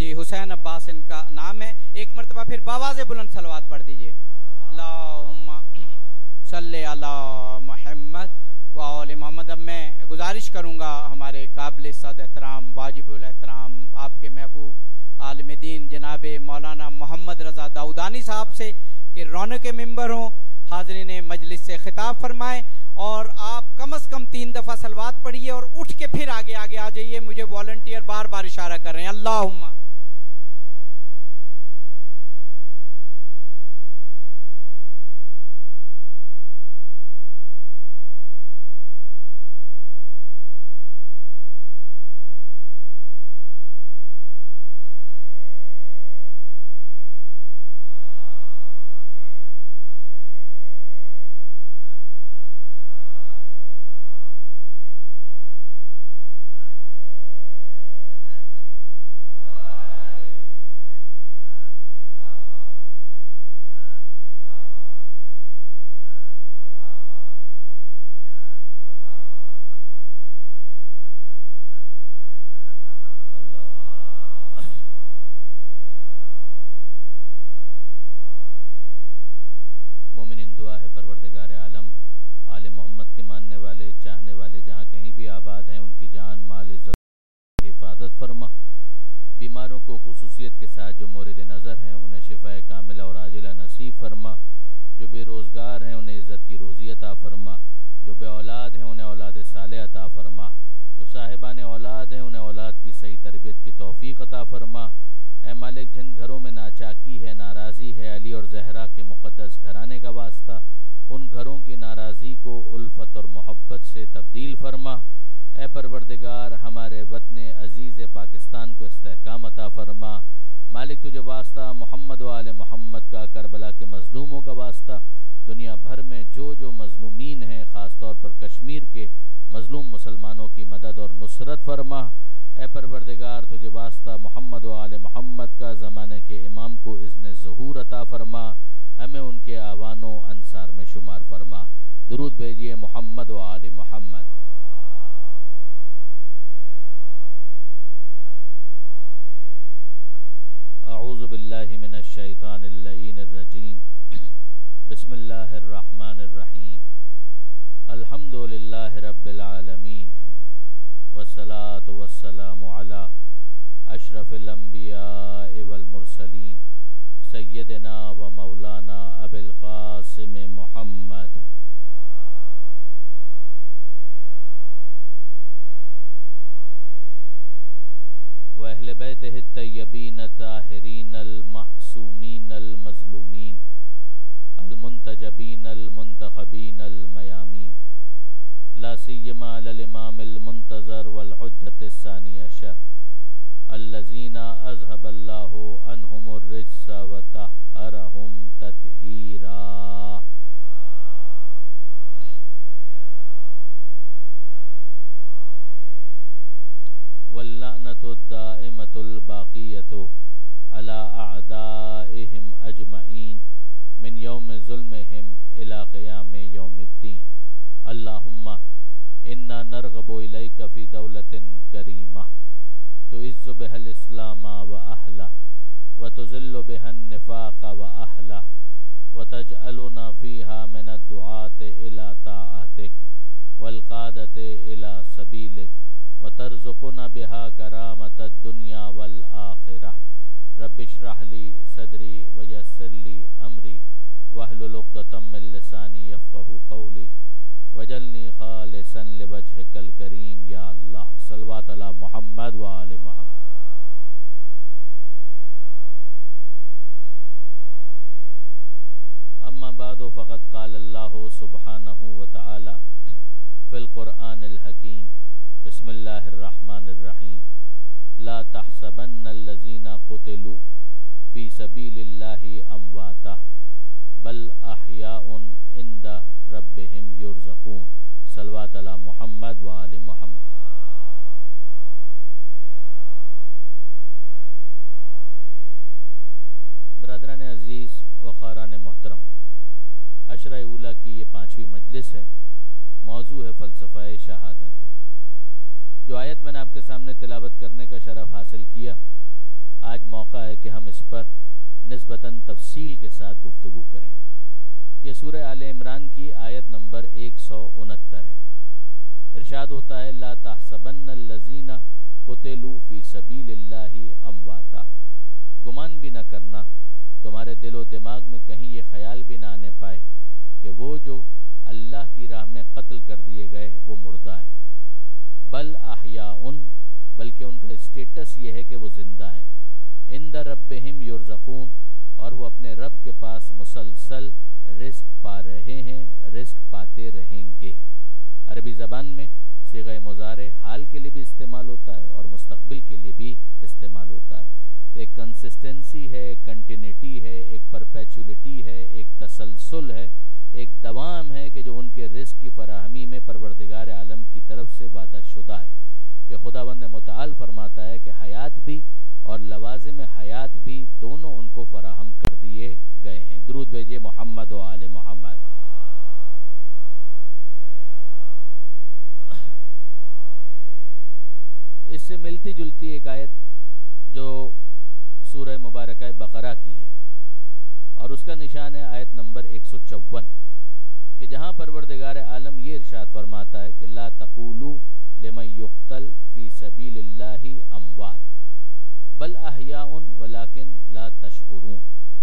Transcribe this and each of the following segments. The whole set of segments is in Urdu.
جی حسین عباس ان کا نام ہے. ایک مرتبہ پھر باواز بلند صلوات پڑھ دیجئے. اللہم صلی علی محمد و آل محمد. اب میں گزارش کروں گا ہمارے قابل صد احترام واجب الاحترام آپ کے محبوب عالم دین جناب مولانا محمد رضا داؤدانی صاحب سے کہ رونق ممبر ہوں، حاضرین مجلس سے خطاب فرمائیں اور آپ کم از کم 3 دفعہ صلوات پڑھیے اور اٹھ کے پھر آگے آ جائیے. مجھے والنٹیئر بار بار اشارہ کر رہے ہیں. اللہم مومنین دعا ہے پروردگار عالم آل محمد کے ماننے والے چاہنے والے جہاں کہیں بھی آباد ہیں ان کی جان مال عزت کی حفاظت فرما. بیماروں کو خصوصیت کے ساتھ جو مورد نظر ہیں انہیں شفاء کاملہ اور عاجلہ نصیب فرما. جو بے روزگار ہیں انہیں عزت کی روزی عطا فرما. جو بے اولاد ہیں انہیں اولاد صالح عطا فرما. جو صاحبان اولاد ہیں انہیں اولاد کی صحیح تربیت کی توفیق عطا فرما. اے مالک جن گھروں میں ناچاکی ہے ناراضی ہے علی اور زہرا کے مقدس گھرانے کا واسطہ ان گھروں کی ناراضی کو الفت اور محبت سے تبدیل فرما. اے پروردگار ہمارے وطن عزیز پاکستان کو استحکام عطا فرما. مالک تجھے واسطہ محمد و آل محمد کا کربلا کے مظلوموں کا واسطہ دنیا بھر میں جو مظلومین ہیں خاص طور پر کشمیر کے مظلوم مسلمانوں کی مدد اور نصرت فرما. اے پروردگار تجھے واسطہ محمد و آل محمد کا زمانے کے امام کو اذن ظہور عطا فرما. ہمیں ان کے اعوان و انصار میں شمار فرما. درود بھیجیے محمد و آل محمد. اعوذ باللہ من الشیطان اللعین الرجیم. بسم اللہ الرحمن الرحیم. الحمد للہ رب العالمین والصلاة والسلام علی اشرف الانبیاء والمرسلین سیدنا و مولانا ابی القاسم محمد و اہل بیتہ الطیبین الطاہرین المعصومین المظلومین المنتجبین المنتخبین المیامین لا سیما علی الامام المنتظر والحجت الثانی عشر الذین اذهب اللہ عنہم الرجس وطہرہم تطہیرا. واللعنۃ الدائمۃ الباقیۃ علی اعدائہم اجمعین من یوم ظلمہم الی قیام یوم الدین. اللہم انا نرغب الیک فی دولت کریمہ تعز بها الاسلام و اہلہ وتذل بها النفاق و اہلہ وتجعلنا فیہا من الدعاة الى طاعتک والقادة الى سبیلک وترزقنا بها کرامة الدنیا والآخرہ. رب اشرح لی صدری ویسر لی امری واحلل عقدۃ من لسانی یفقہوا قولی وجلنی خالصا لوجہک الکریم. یا اللہ صلوات علی محمد و آل محمد. اما بعد فقد قال اللہ سبحانہ وتعالی فی القرآن الحکیم. بسم اللہ الرحمن الرحیم. لا تحسبن الذین قتلوا فی سبیل اللہ امواتا بل احیاء عند ربہم یرزقون. صلوات علی محمد و آل محمد. برادران عزیز و خاران محترم، عشرہ اولیٰ کی یہ 5ویں مجلس ہے. موضوع ہے فلسفہ شہادت. جو آیت میں نے آپ کے سامنے تلاوت کرنے کا شرف حاصل کیا، آج موقع ہے کہ ہم اس پر نسبتاً تفصیل کے ساتھ گفتگو کریں۔ یہ سورہ آل عمران کی آیت نمبر 169 ہے۔ ارشاد ہوتا ہے لا تحسبن الذین قتلوا فی سبیل اللہ امواتا، گمان بھی نہ کرنا، تمہارے دل و دماغ میں کہیں یہ خیال بھی نہ آنے پائے کہ وہ جو اللہ کی راہ میں قتل کر دیے گئے وہ مردہ ہیں، بل احیاء، بلکہ ان کا اسٹیٹس یہ ہے کہ وہ زندہ ہیں، عند ربہم یرزقون، اور وہ اپنے رب کے پاس مسلسل رزق پا رہے ہیں، رزق پاتے رہیں گے۔ عربی زبان میں صیغہ مضارع حال کے لیے بھی استعمال ہوتا ہے اور مستقبل کے لیے بھی استعمال ہوتا ہے۔ ایک کنسسٹنسی ہے، ایک کنٹینیٹی ہے، ایک پرپیچولیٹی ہے، ایک تسلسل ہے، ایک دوام ہے کہ جو ان کے رزق کی فراہمی میں پروردگار عالم کی طرف سے وعدہ شدہ ہے کہ خداوند متعال فرماتا ہے کہ حیات بھی اور لوازم حیات بھی دونوں ان کو فراہم کر دیے گئے ہیں۔ درود بھیجئے محمد و آل محمد۔ اس سے ملتی جلتی ایک آیت جو سورہ مبارکہ بقرہ کی ہے اور اس کا نشان ہے آیت نمبر 154 کہ جہاں پروردگار عالم یہ ارشاد فرماتا ہے کہ لا تقولوا لمن یقتل فی سبیل اللہ اموات بل احیاء ولکن لا تشعرون،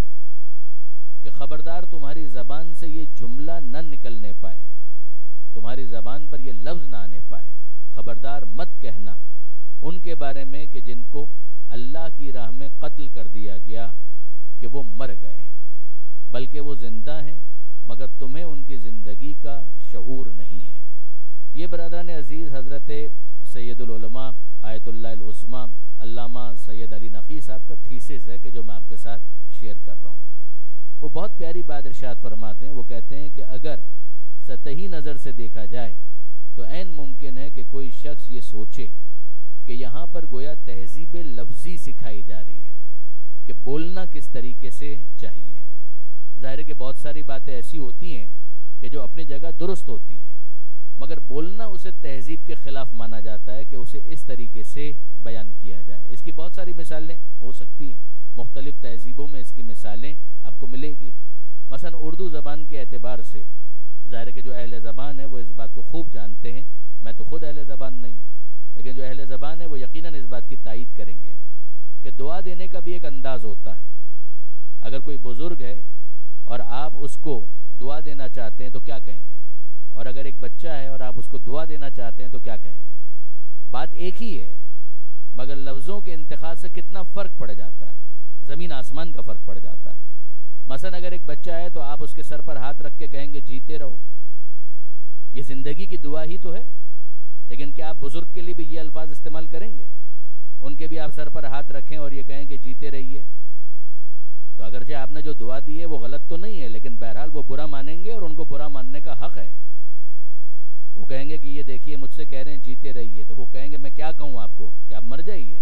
کہ خبردار تمہاری زبان سے یہ جملہ نہ نکلنے پائے، تمہاری زبان پر یہ لفظ نہ آنے پائے، خبردار مت کہنا ان کے بارے میں کہ جن کو اللہ کی راہ میں قتل کر دیا گیا کہ وہ مر گئے، بلکہ وہ زندہ ہیں مگر تمہیں ان کی زندگی کا شعور نہیں ہے۔ یہ برادران عزیز حضرت سید العلماء آیت اللہ العظمیٰ علامہ سید علی نقی صاحب کا تھیسس ہے کہ جو میں آپ کے ساتھ شیئر کر رہا ہوں۔ وہ بہت پیاری بات ارشاد فرماتے ہیں، وہ کہتے ہیں کہ اگر سطحی نظر سے دیکھا جائے تو عین ممکن ہے کہ کوئی شخص یہ سوچے کہ یہاں پر گویا تہذیب لفظی سکھائی جا رہی ہے کہ بولنا کس طریقے سے چاہیے۔ ظاہر ہے کہ بہت ساری باتیں ایسی ہوتی ہیں کہ جو اپنی جگہ درست ہوتی ہیں، مگر بولنا اسے تہذیب کے خلاف مانا جاتا ہے کہ اسے اس طریقے سے بیان کیا جائے۔ اس کی بہت ساری مثالیں ہو سکتی ہیں، مختلف تہذیبوں میں اس کی مثالیں آپ کو ملے گی۔ مثلا اردو زبان کے اعتبار سے ظاہر ہے کہ جو اہل زبان ہے وہ اس بات کو خوب جانتے ہیں، میں تو خود اہل زبان نہیں ہوں، لیکن جو اہل زبان ہے وہ یقیناً اس بات کی تائید کریں گے کہ دعا دینے کا بھی ایک انداز ہوتا ہے۔ اگر کوئی بزرگ ہے اور آپ اس کو دعا دینا چاہتے ہیں تو کیا کہیں گے، اور اگر ایک بچہ ہے اور آپ اس کو دعا دینا چاہتے ہیں تو کیا کہیں گے؟ بات ایک ہی ہے مگر لفظوں کے انتخاب سے کتنا فرق پڑ جاتا ہے، زمین آسمان کا فرق پڑ جاتا ہے۔ مثلا اگر ایک بچہ ہے تو آپ اس کے سر پر ہاتھ رکھ کے کہیں گے جیتے رہو، یہ زندگی کی دعا ہی تو ہے، لیکن کیا آپ بزرگ کے لیے بھی یہ الفاظ استعمال کریں گے؟ ان کے بھی آپ سر پر ہاتھ رکھیں اور یہ کہیں کہ جیتے رہیے، تو اگرچہ آپ نے جو دعا دی ہے وہ غلط تو نہیں ہے، لیکن بہرحال وہ برا مانیں گے اور ان کو برا ماننے کا حق ہے۔ وہ کہیں گے کہ یہ دیکھیے مجھ سے کہہ رہے ہیں جیتے رہیے، تو وہ کہیں گے میں کیا کہوں آپ کو کہ آپ مر جائیے،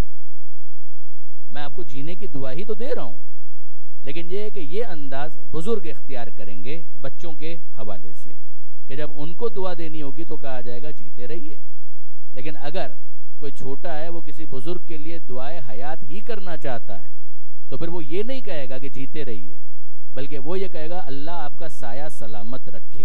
میں آپ کو جینے کی دعا ہی تو دے رہا ہوں۔ لیکن یہ ہے کہ یہ انداز بزرگ اختیار کریں گے بچوں کے حوالے سے کہ جب ان کو دعا دینی ہوگی تو کہا جائے گا جیتے رہیے، لیکن اگر کوئی چھوٹا ہے وہ کسی بزرگ کے لیے دعائے حیات ہی کرنا چاہتا ہے تو پھر وہ یہ نہیں کہے گا کہ جیتے رہیے، بلکہ وہ یہ کہے گا اللہ آپ کا سایہ سلامت رکھے۔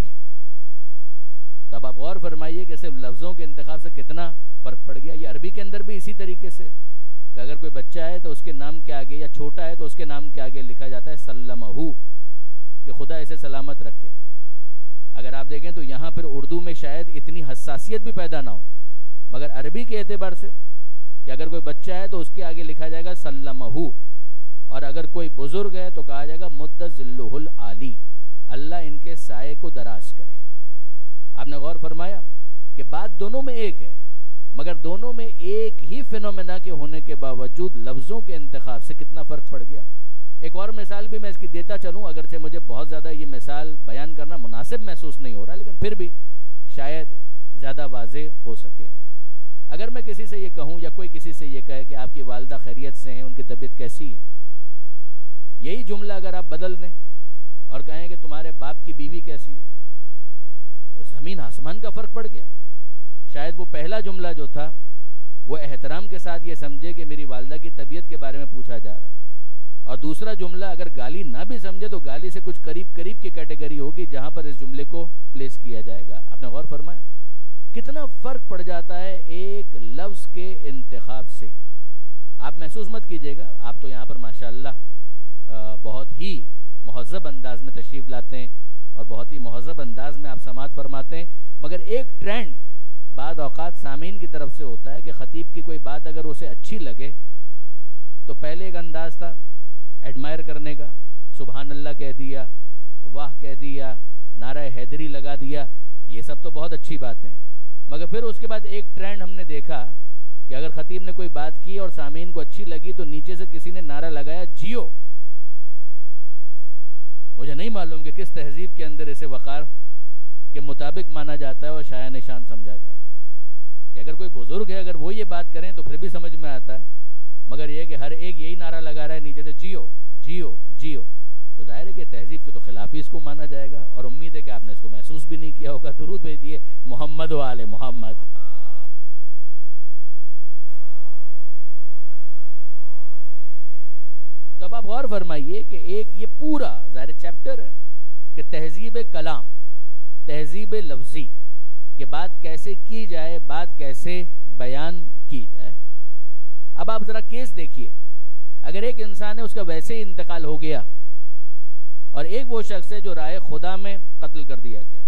تب آپ غور فرمائیے کہ صرف لفظوں کے انتخاب سے کتنا فرق پڑ گیا۔ یہ عربی کے اندر بھی اسی طریقے سے کہ اگر کوئی بچہ ہے تو اس کے نام کے آگے، یا چھوٹا ہے تو اس کے نام کے آگے لکھا جاتا ہے سلمہ، کہ خدا اسے سلامت رکھے۔ اگر آپ دیکھیں تو یہاں پھر اردو میں شاید اتنی حساسیت بھی پیدا نہ ہو، مگر عربی کے اعتبار سے کہ اگر کوئی بچہ ہے تو اس کے آگے لکھا جائے گا سلمہ، اور اگر کوئی بزرگ ہے تو کہا جائے گا مد ذلہ العالی، اللہ ان کے سائے کو دراز کرے۔ آپ نے غور فرمایا کہ بات دونوں میں ایک ہے، مگر دونوں میں ایک ہی فینومینا کے ہونے کے باوجود لفظوں کے انتخاب سے کتنا فرق پڑ گیا۔ ایک اور مثال بھی میں اس کی دیتا چلوں، اگرچہ مجھے بہت زیادہ یہ مثال بیان کرنا مناسب محسوس نہیں ہو رہا، لیکن پھر بھی شاید زیادہ واضح ہو سکے۔ اگر میں کسی سے یہ کہوں یا کوئی کسی سے یہ کہے کہ آپ کی والدہ خیریت سے ہیں، ان کی طبیعت کیسی ہے، یہی جملہ اگر آپ بدل دیں اور کہیں کہ تمہارے باپ کی بیوی کیسی ہے، تو زمین آسمان کا فرق پڑ گیا۔ شاید وہ پہلا جملہ جو تھا وہ احترام کے ساتھ یہ سمجھے کہ میری والدہ کی طبیعت کے بارے میں پوچھا جا رہا ہے. اور دوسرا جملہ اگر گالی نہ بھی سمجھے تو گالی سے کچھ قریب قریب کی کیٹیگری ہوگی جہاں پر اس جملے کو پلیس کیا جائے گا. آپ نے غور فرمایا کتنا فرق پڑ جاتا ہے ایک لفظ کے انتخاب سے. آپ محسوس مت کیجئے گا, آپ تو یہاں پر ماشاءاللہ بہت ہی مہذب انداز میں تشریف لاتے ہیں اور بہت ہی مہذب انداز میں آپ سماعت فرماتے ہیں, مگر ایک ٹرینڈ بعض اوقات سامعین کی طرف سے ہوتا ہے کہ خطیب کی کوئی بات اگر اسے اچھی لگے تو پہلے ایک انداز تھا ایڈمائر کرنے کا, سبحان اللہ کہہ دیا, واہ کہہ دیا, نعرہ حیدری لگا دیا, یہ سب تو بہت اچھی باتیں ہیں. مگر پھر اس کے بعد ایک ٹرینڈ ہم نے دیکھا کہ اگر خطیب نے کوئی بات کی اور سامعین کو اچھی لگی تو نیچے سے کسی نے نعرہ لگایا جیو. مجھے نہیں معلوم کہ کس تہذیب کے اندر اسے وقار کے مطابق مانا جاتا ہے اور شایع نشان سمجھا جاتا ہے کہ اگر کوئی بزرگ ہے اگر وہ یہ بات کریں تو پھر بھی سمجھ میں آتا ہے, مگر یہ کہ ہر ایک یہی نعرہ لگا رہا ہے نیچے سے جیو جیو جیو, تو ظاہر ہے کہ تہذیب کے تو خلاف ہی اس کو مانا جائے گا. اور امید ہے کہ آپ نے اس کو محسوس بھی نہیں کیا ہوگا. درود بھیجیے محمد و آل محمد. تو اب آپ غور فرمائیے کہ ایک یہ پورا ظاہر چیپٹر ہے کہ تہذیب کلام, تہذیب لفظی کہ بات کیسے کی جائے, بات کیسے بیان کی جائے. اب آپ ذرا کیس دیکھیے, اگر ایک انسان ہے اس کا ویسے ہی انتقال ہو گیا اور ایک وہ شخص ہے جو رائے خدا میں قتل کر دیا گیا,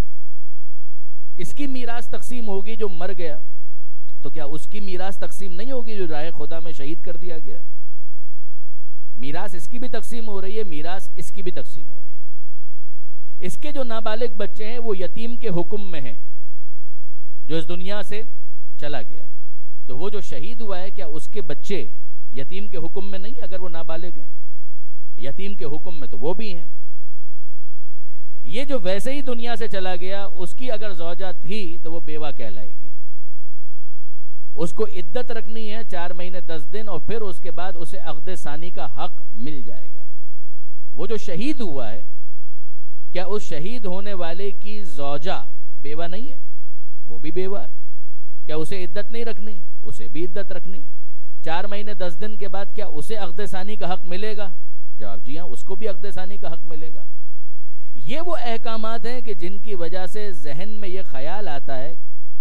اس کی میراث تقسیم ہوگی جو مر گیا, تو کیا اس کی میراث تقسیم نہیں ہوگی جو رائے خدا میں شہید کر دیا گیا؟ میراث اس کی بھی تقسیم ہو رہی ہے, میراث اس کی بھی تقسیم ہو رہی ہے. اس کے جو نابالغ بچے ہیں وہ یتیم کے حکم میں ہیں جو اس دنیا سے چلا گیا, تو وہ جو شہید ہوا ہے کیا اس کے بچے یتیم کے حکم میں نہیں؟ اگر وہ نابالغ ہیں یتیم کے حکم میں تو وہ بھی ہیں. یہ جو ویسے ہی دنیا سے چلا گیا اس کی اگر زوجہ تھی تو وہ بیوہ کہلائے گی. اس کو عدت رکھنی ہے 4 مہینے 10 دن اور پھر اس کے بعد اسے عقد ثانی کا حق مل جائے گا. وہ جو شہید ہوا ہے کیا اس شہید ہونے والے کی زوجہ بیوہ نہیں ہے؟ وہ بھی بیوہ ہے. کیا اسے عدت نہیں رکھنی؟ اسے بھی عدت رکھنی. 4 مہینے 10 دن کے بعد کیا اسے عقد ثانی کا حق ملے گا؟ جواب جی ہاں, اس کو بھی عقد ثانی کا حق ملے گا. یہ وہ احکامات ہیں کہ جن کی وجہ سے ذہن میں یہ خیال آتا ہے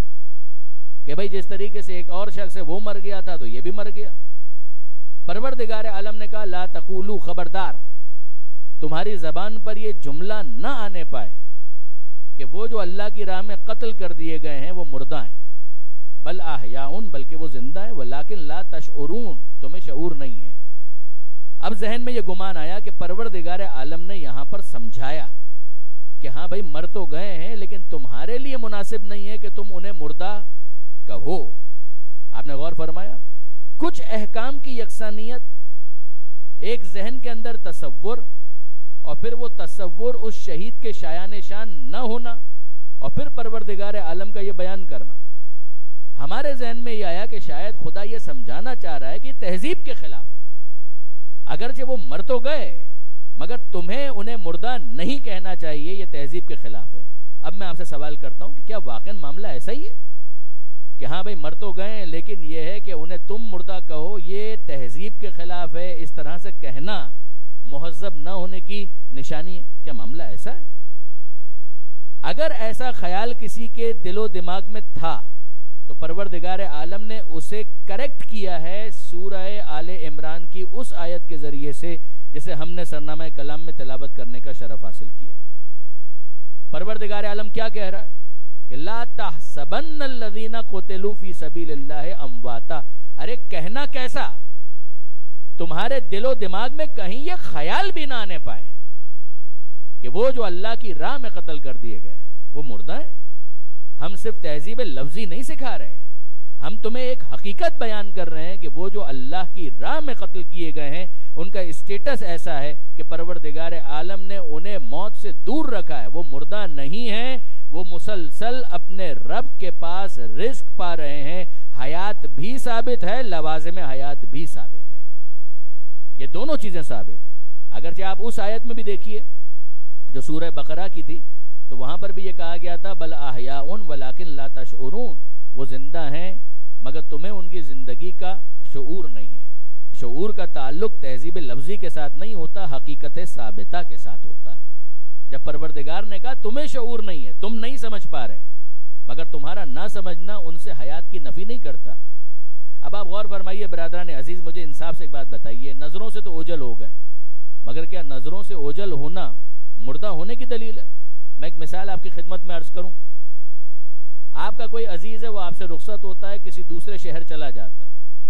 کہ بھئی جس طریقے سے ایک اور شخص ہے وہ مر گیا تھا تو یہ بھی مر گیا. پروردگار عالم نے کہا لا تقولوا, خبردار تمہاری زبان پر یہ جملہ نہ آنے پائے کہ وہ جو اللہ کی راہ میں قتل کر دیے گئے ہیں وہ مردہ ہیں, بل احیاء, بلکہ وہ زندہ ہیں, ولکن لا تشعرون, تمہیں شعور نہیں ہے. اب ذہن میں یہ گمان آیا کہ پروردگار عالم نے یہاں پر سمجھایا کہ ہاں بھائی مر تو گئے ہیں لیکن تمہارے لیے مناسب نہیں ہے کہ تم انہیں مردہ کہو. آپ نے غور فرمایا کچھ احکام کی یکسانیت, ایک ذہن کے اندر تصور اور پھر وہ تصور اس شہید کے شایع نشان نہ ہونا اور پھر پروردگار عالم کا یہ بیان کرنا. ہمارے ذہن میں یہ آیا کہ شاید خدا یہ سمجھانا چاہ رہا ہے کہ تہذیب کے خلاف ہے, اگرچہ وہ مر تو گئے مگر تمہیں انہیں مردہ نہیں کہنا چاہیے, یہ تہذیب کے خلاف ہے. اب میں آپ سے سوال کرتا ہوں کہ کیا واقعا معاملہ ایسا ہی ہے کہ ہاں بھائی مر تو گئے لیکن یہ ہے کہ انہیں تم مردہ کہو یہ تہذیب کے خلاف ہے, اس طرح سے کہنا مہذب نہ ہونے کی نشانی ہے؟ کیا معاملہ ایسا ہے؟ اگر ایسا خیال کسی کے دل و دماغ میں تھا تو پروردگار عالم نے اسے کریکٹ کیا ہے سورہ آل عمران کی اس آیت کے ذریعے سے جسے ہم نے سرنامہ کلام میں تلاوت کرنے کا شرف حاصل کیا. پروردگار عالم کیا کہہ رہا ہے کہ لا تحسبن الذین قتلوا فی سبیل اللہ امواتا. ارے کہنا کیسا, تمہارے دل و دماغ میں کہیں یہ خیال بھی نہ آنے پائے کہ وہ جو اللہ کی راہ میں قتل کر دیے گئے وہ مردہ ہیں. ہم صرف تہذیب لفظی نہیں سکھا رہے, ہم تمہیں ایک حقیقت بیان کر رہے ہیں کہ وہ جو اللہ کی راہ میں قتل کیے گئے ہیں ان کا اسٹیٹس ایسا ہے کہ پروردگار عالم نے انہیں موت سے دور رکھا ہے. وہ مردہ نہیں ہیں, وہ مسلسل اپنے رب کے پاس رزق پا رہے ہیں. حیات بھی ثابت ہے, لوازم حیات بھی ثابت ہے, یہ دونوں چیزیں ثابت ہیں. اگرچہ آپ اس آیت میں بھی دیکھیے جو سورہ بقرہ کی تھی تو وہاں پر بھی یہ کہا گیا تھا بل احیاء ولکن لا تشعرون, وہ زندہ ہیں مگر تمہیں ان کی زندگی کا شعور نہیں ہے. شعور کا تعلق تہذیب لفظی کے ساتھ نہیں ہوتا، حقیقت ثابتہ کے ساتھ ہوتا ہے. جب پروردگار نے کہا تمہیں شعور نہیں ہے، تم نہیں سمجھ پا رہے، مگر تمہارا نہ سمجھنا ان سے حیات کی نفی نہیں کرتا. اب آپ غور فرمائیے برادران عزیز، مجھے انصاف سے ایک بات بتائیے، نظروں سے تو اوجل ہو گئے، مگر کیا نظروں سے اوجل ہونا مردہ ہونے کی دلیل ہے؟ میں ایک مثال آپ کی خدمت میں عرض کروں. آپ کا کوئی عزیز ہے، وہ آپ سے رخصت ہوتا ہے، کسی دوسرے شہر چلا جاتا،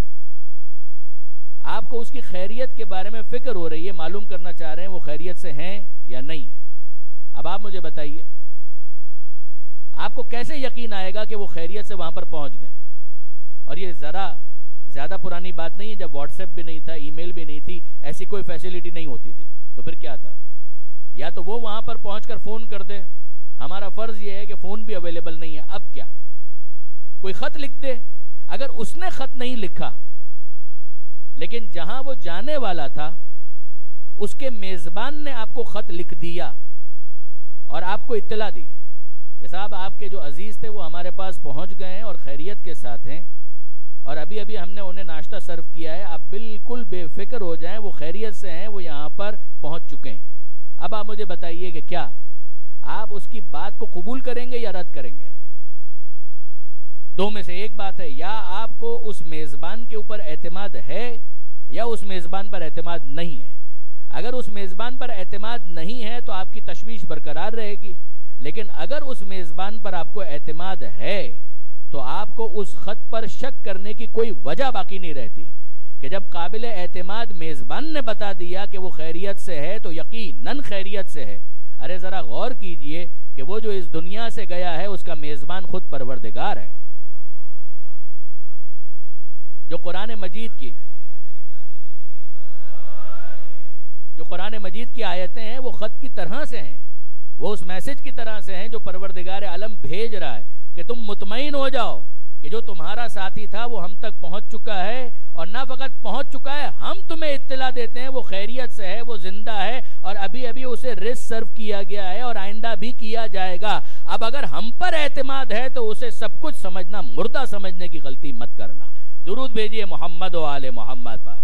آپ کو اس کی خیریت کے بارے میں فکر ہو رہی ہے، معلوم کرنا چاہ رہے ہیں وہ خیریت سے ہیں یا نہیں. اب آپ مجھے بتائیے آپ کو کیسے یقین آئے گا کہ وہ خیریت سے وہاں پر پہنچ گئے؟ اور یہ ذرا زیادہ پرانی بات نہیں ہے جب واٹس ایپ بھی نہیں تھا، ای میل بھی نہیں تھی، ایسی کوئی فیسلٹی نہیں ہوتی تھی. تو پھر کیا تھا؟ یا تو وہ وہاں پر پہنچ کر فون کر دے. ہمارا فرض یہ ہے کہ فون بھی اویلیبل نہیں ہے، اب کیا؟ کوئی خط لکھ دے. اگر اس نے خط نہیں لکھا لیکن جہاں وہ جانے والا تھا اس کے میزبان نے آپ کو خط لکھ دیا اور آپ کو اطلاع دی کہ صاحب آپ کے جو عزیز تھے وہ ہمارے پاس پہنچ گئے ہیں اور خیریت کے ساتھ ہیں، اور ابھی ابھی ہم نے انہیں ناشتہ سرو کیا ہے، آپ بالکل بے فکر ہو جائیں، وہ خیریت سے ہیں، وہ یہاں پر پہنچ چکے ہیں. اب آپ مجھے بتائیے کہ کیا آپ اس کی بات کو قبول کریں گے یا رد کریں گے؟ دو میں سے ایک بات ہے، یا آپ کو اس میزبان کے اوپر اعتماد ہے یا اس میزبان پر اعتماد نہیں ہے. اگر اس میزبان پر اعتماد نہیں ہے تو آپ کی تشویش برقرار رہے گی، لیکن اگر اس میزبان پر آپ کو اعتماد ہے تو آپ کو اس خط پر شک کرنے کی کوئی وجہ باقی نہیں رہتی کہ جب قابل اعتماد میزبان نے بتا دیا کہ وہ خیریت سے ہے تو یقیناً خیریت سے ہے. ارے ذرا غور کیجئے کہ وہ جو اس دنیا سے گیا ہے اس کا میزبان خود پروردگار ہے. جو قرآن مجید کی آیتیں ہیں وہ خط کی طرح سے ہیں، وہ اس میسج کی طرح سے ہیں جو پروردگار عالم بھیج رہا ہے کہ تم مطمئن ہو جاؤ کہ جو تمہارا ساتھی تھا وہ ہم تک پہنچ چکا ہے، اور نہ فقط پہنچ چکا ہے، ہم تمہیں اطلاع دیتے ہیں وہ خیریت سے ہے، وہ زندہ ہے، اور ابھی ابھی اسے رزق سرو کیا گیا ہے اور آئندہ بھی کیا جائے گا. اب اگر ہم پر اعتماد ہے تو اسے سب کچھ سمجھنا مردہ سمجھنے کی غلطی مت کرنا. درود بھیجیے محمد و آل محمد پر.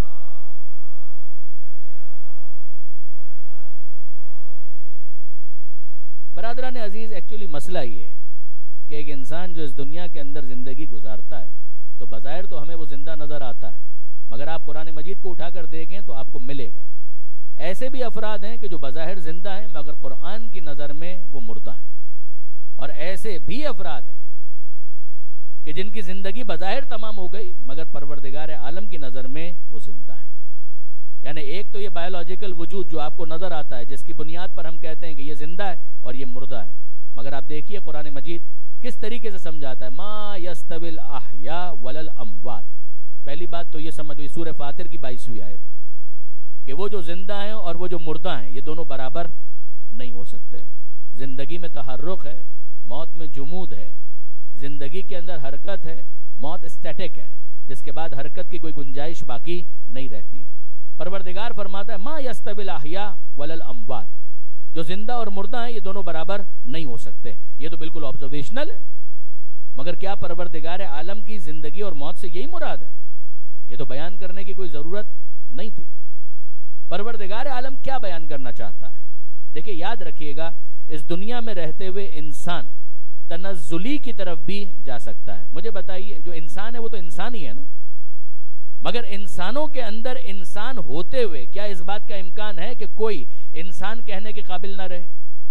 برادران عزیز، ایکچولی مسئلہ یہ ہے کہ ایک انسان جو اس دنیا کے اندر زندگی گزارتا ہے تو بظاہر تو ہمیں وہ زندہ نظر آتا ہے، مگر آپ قرآن مجید کو اٹھا کر دیکھیں تو آپ کو ملے گا ایسے بھی افراد ہیں کہ جو بظاہر زندہ ہیں مگر قرآن کی نظر میں وہ مردہ ہیں، اور ایسے بھی افراد ہیں کہ جن کی زندگی بظاہر تمام ہو گئی مگر پروردگار عالم کی نظر میں وہ زندہ ہیں. یعنی ایک تو یہ بایولوجیکل وجود جو آپ کو نظر آتا ہے جس کی بنیاد پر ہم کہتے ہیں کہ یہ زندہ ہے اور یہ مردہ ہے، مگر آپ دیکھیے قرآن مجید کس طریقے سے سمجھاتا ہے. ما یستوی الاحیاء ولا الاموات. پہلی بات تو یہ سمجھ ہوئی سورہ فاطر کی 22ویں آیت کہ وہ جو زندہ ہیں اور وہ جو مردہ ہیں یہ دونوں برابر نہیں ہو سکتے. زندگی میں تحرک ہے، موت میں جمود ہے. زندگی کے اندر حرکت ہے، موت اسٹیٹک ہے، جس کے بعد حرکت کی کوئی گنجائش باقی نہیں رہتی. پروردگار فرماتا ہے ما یستوی الاحیاء ولا الاموات. جو زندہ اور مردہ ہیں یہ دونوں برابر نہیں ہو سکتے. یہ تو بالکل آبزرویشنل ہے، مگر کیا پروردگار عالم کی زندگی اور موت سے یہی مراد ہے؟ یہ تو بیان کرنے کی کوئی ضرورت نہیں تھی. پروردگار عالم کیا بیان کرنا چاہتا ہے؟ دیکھیں یاد رکھیے گا، اس دنیا میں رہتے ہوئے انسان تنزلی کی طرف بھی جا سکتا ہے. مجھے بتائیے جو انسان ہے وہ تو انسان ہی ہے نا، مگر انسانوں کے اندر انسان ہوتے ہوئے کیا اس بات کا امکان ہے کہ کوئی انسان کہنے کے قابل نہ رہے؟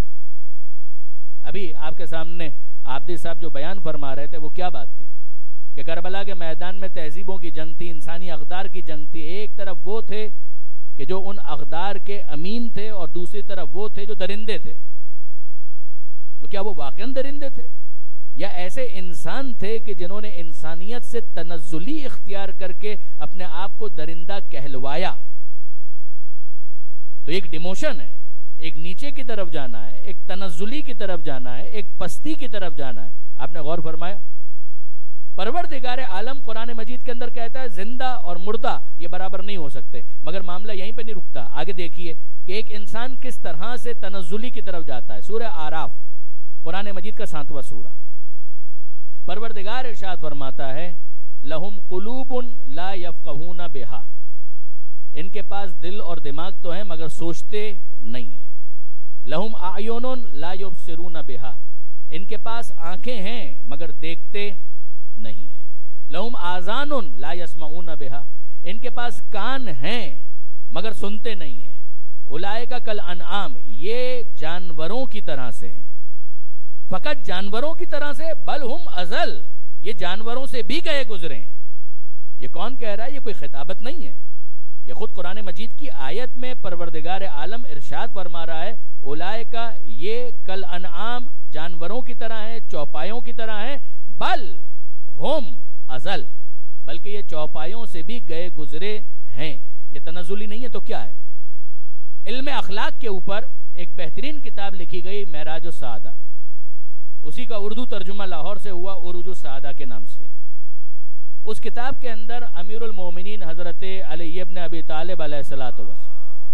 ابھی آپ کے سامنے عابدی صاحب جو بیان فرما رہے تھے وہ کیا بات تھی کہ کربلا کے میدان میں تہذیبوں کی جنگ تھی، انسانی اقدار کی جنگ تھی. ایک طرف وہ تھے کہ جو ان اقدار کے امین تھے اور دوسری طرف وہ تھے جو درندے تھے. تو کیا وہ واقعاً درندے تھے یا ایسے انسان تھے کہ جنہوں نے انسانیت سے تنزلی اختیار کر کے اپنے آپ کو درندہ کہلوایا؟ تو ایک ڈیموشن ہے، ایک نیچے کی طرف جانا ہے، ایک تنزلی کی طرف جانا ہے، ایک پستی کی طرف جانا ہے. آپ نے غور فرمایا پروردگار عالم قرآن مجید کے اندر کہتا ہے زندہ اور مردہ یہ برابر نہیں ہو سکتے، مگر معاملہ یہیں پہ نہیں رکتا. آگے دیکھیے کہ ایک انسان کس طرح سے تنزلی کی طرف جاتا ہے. سورہ آراف قرآن مجید کا 7واں سورہ. پروردگار ارشاد فرماتا ہے لہم قلوب لا یفقہون بہا، ان کے پاس دل اور دماغ تو ہیں مگر سوچتے نہیں ہیں. لہم اعین لا یبصرون بہا، ان کے پاس آنکھیں ہیں مگر دیکھتے نہیں ہیں. لہم آذان لا یسمعون بہا، ان کے پاس کان ہیں مگر سنتے نہیں ہیں. اولئک کالانعام، یہ جانوروں کی طرح سے ہیں. فقط جانوروں کی طرح سے، بل ہم اضل، یہ جانوروں سے بھی گئے گزرے ہیں. یہ کون کہہ رہا ہے؟ یہ کوئی خطابت نہیں ہے، یہ خود قرآن مجید کی آیت میں پروردگار عالم ارشاد فرما رہا ہے اولئک، یہ کالانعام، جانوروں کی طرح ہیں، چوپایوں کی طرح ہیں. بل ہم اضل، بلکہ یہ چوپایوں سے بھی گئے گزرے ہیں. یہ تنزلی نہیں ہے تو کیا ہے؟ علم اخلاق کے اوپر ایک بہترین کتاب لکھی گئی معراج السعادہ، اسی کا اردو ترجمہ لاہور سے ہوا عروج السعادہ کے نام سے. اس کتاب کے اندر امیر المومنین حضرت علی ابن ابی طالب علیہ الصلوۃ والسلام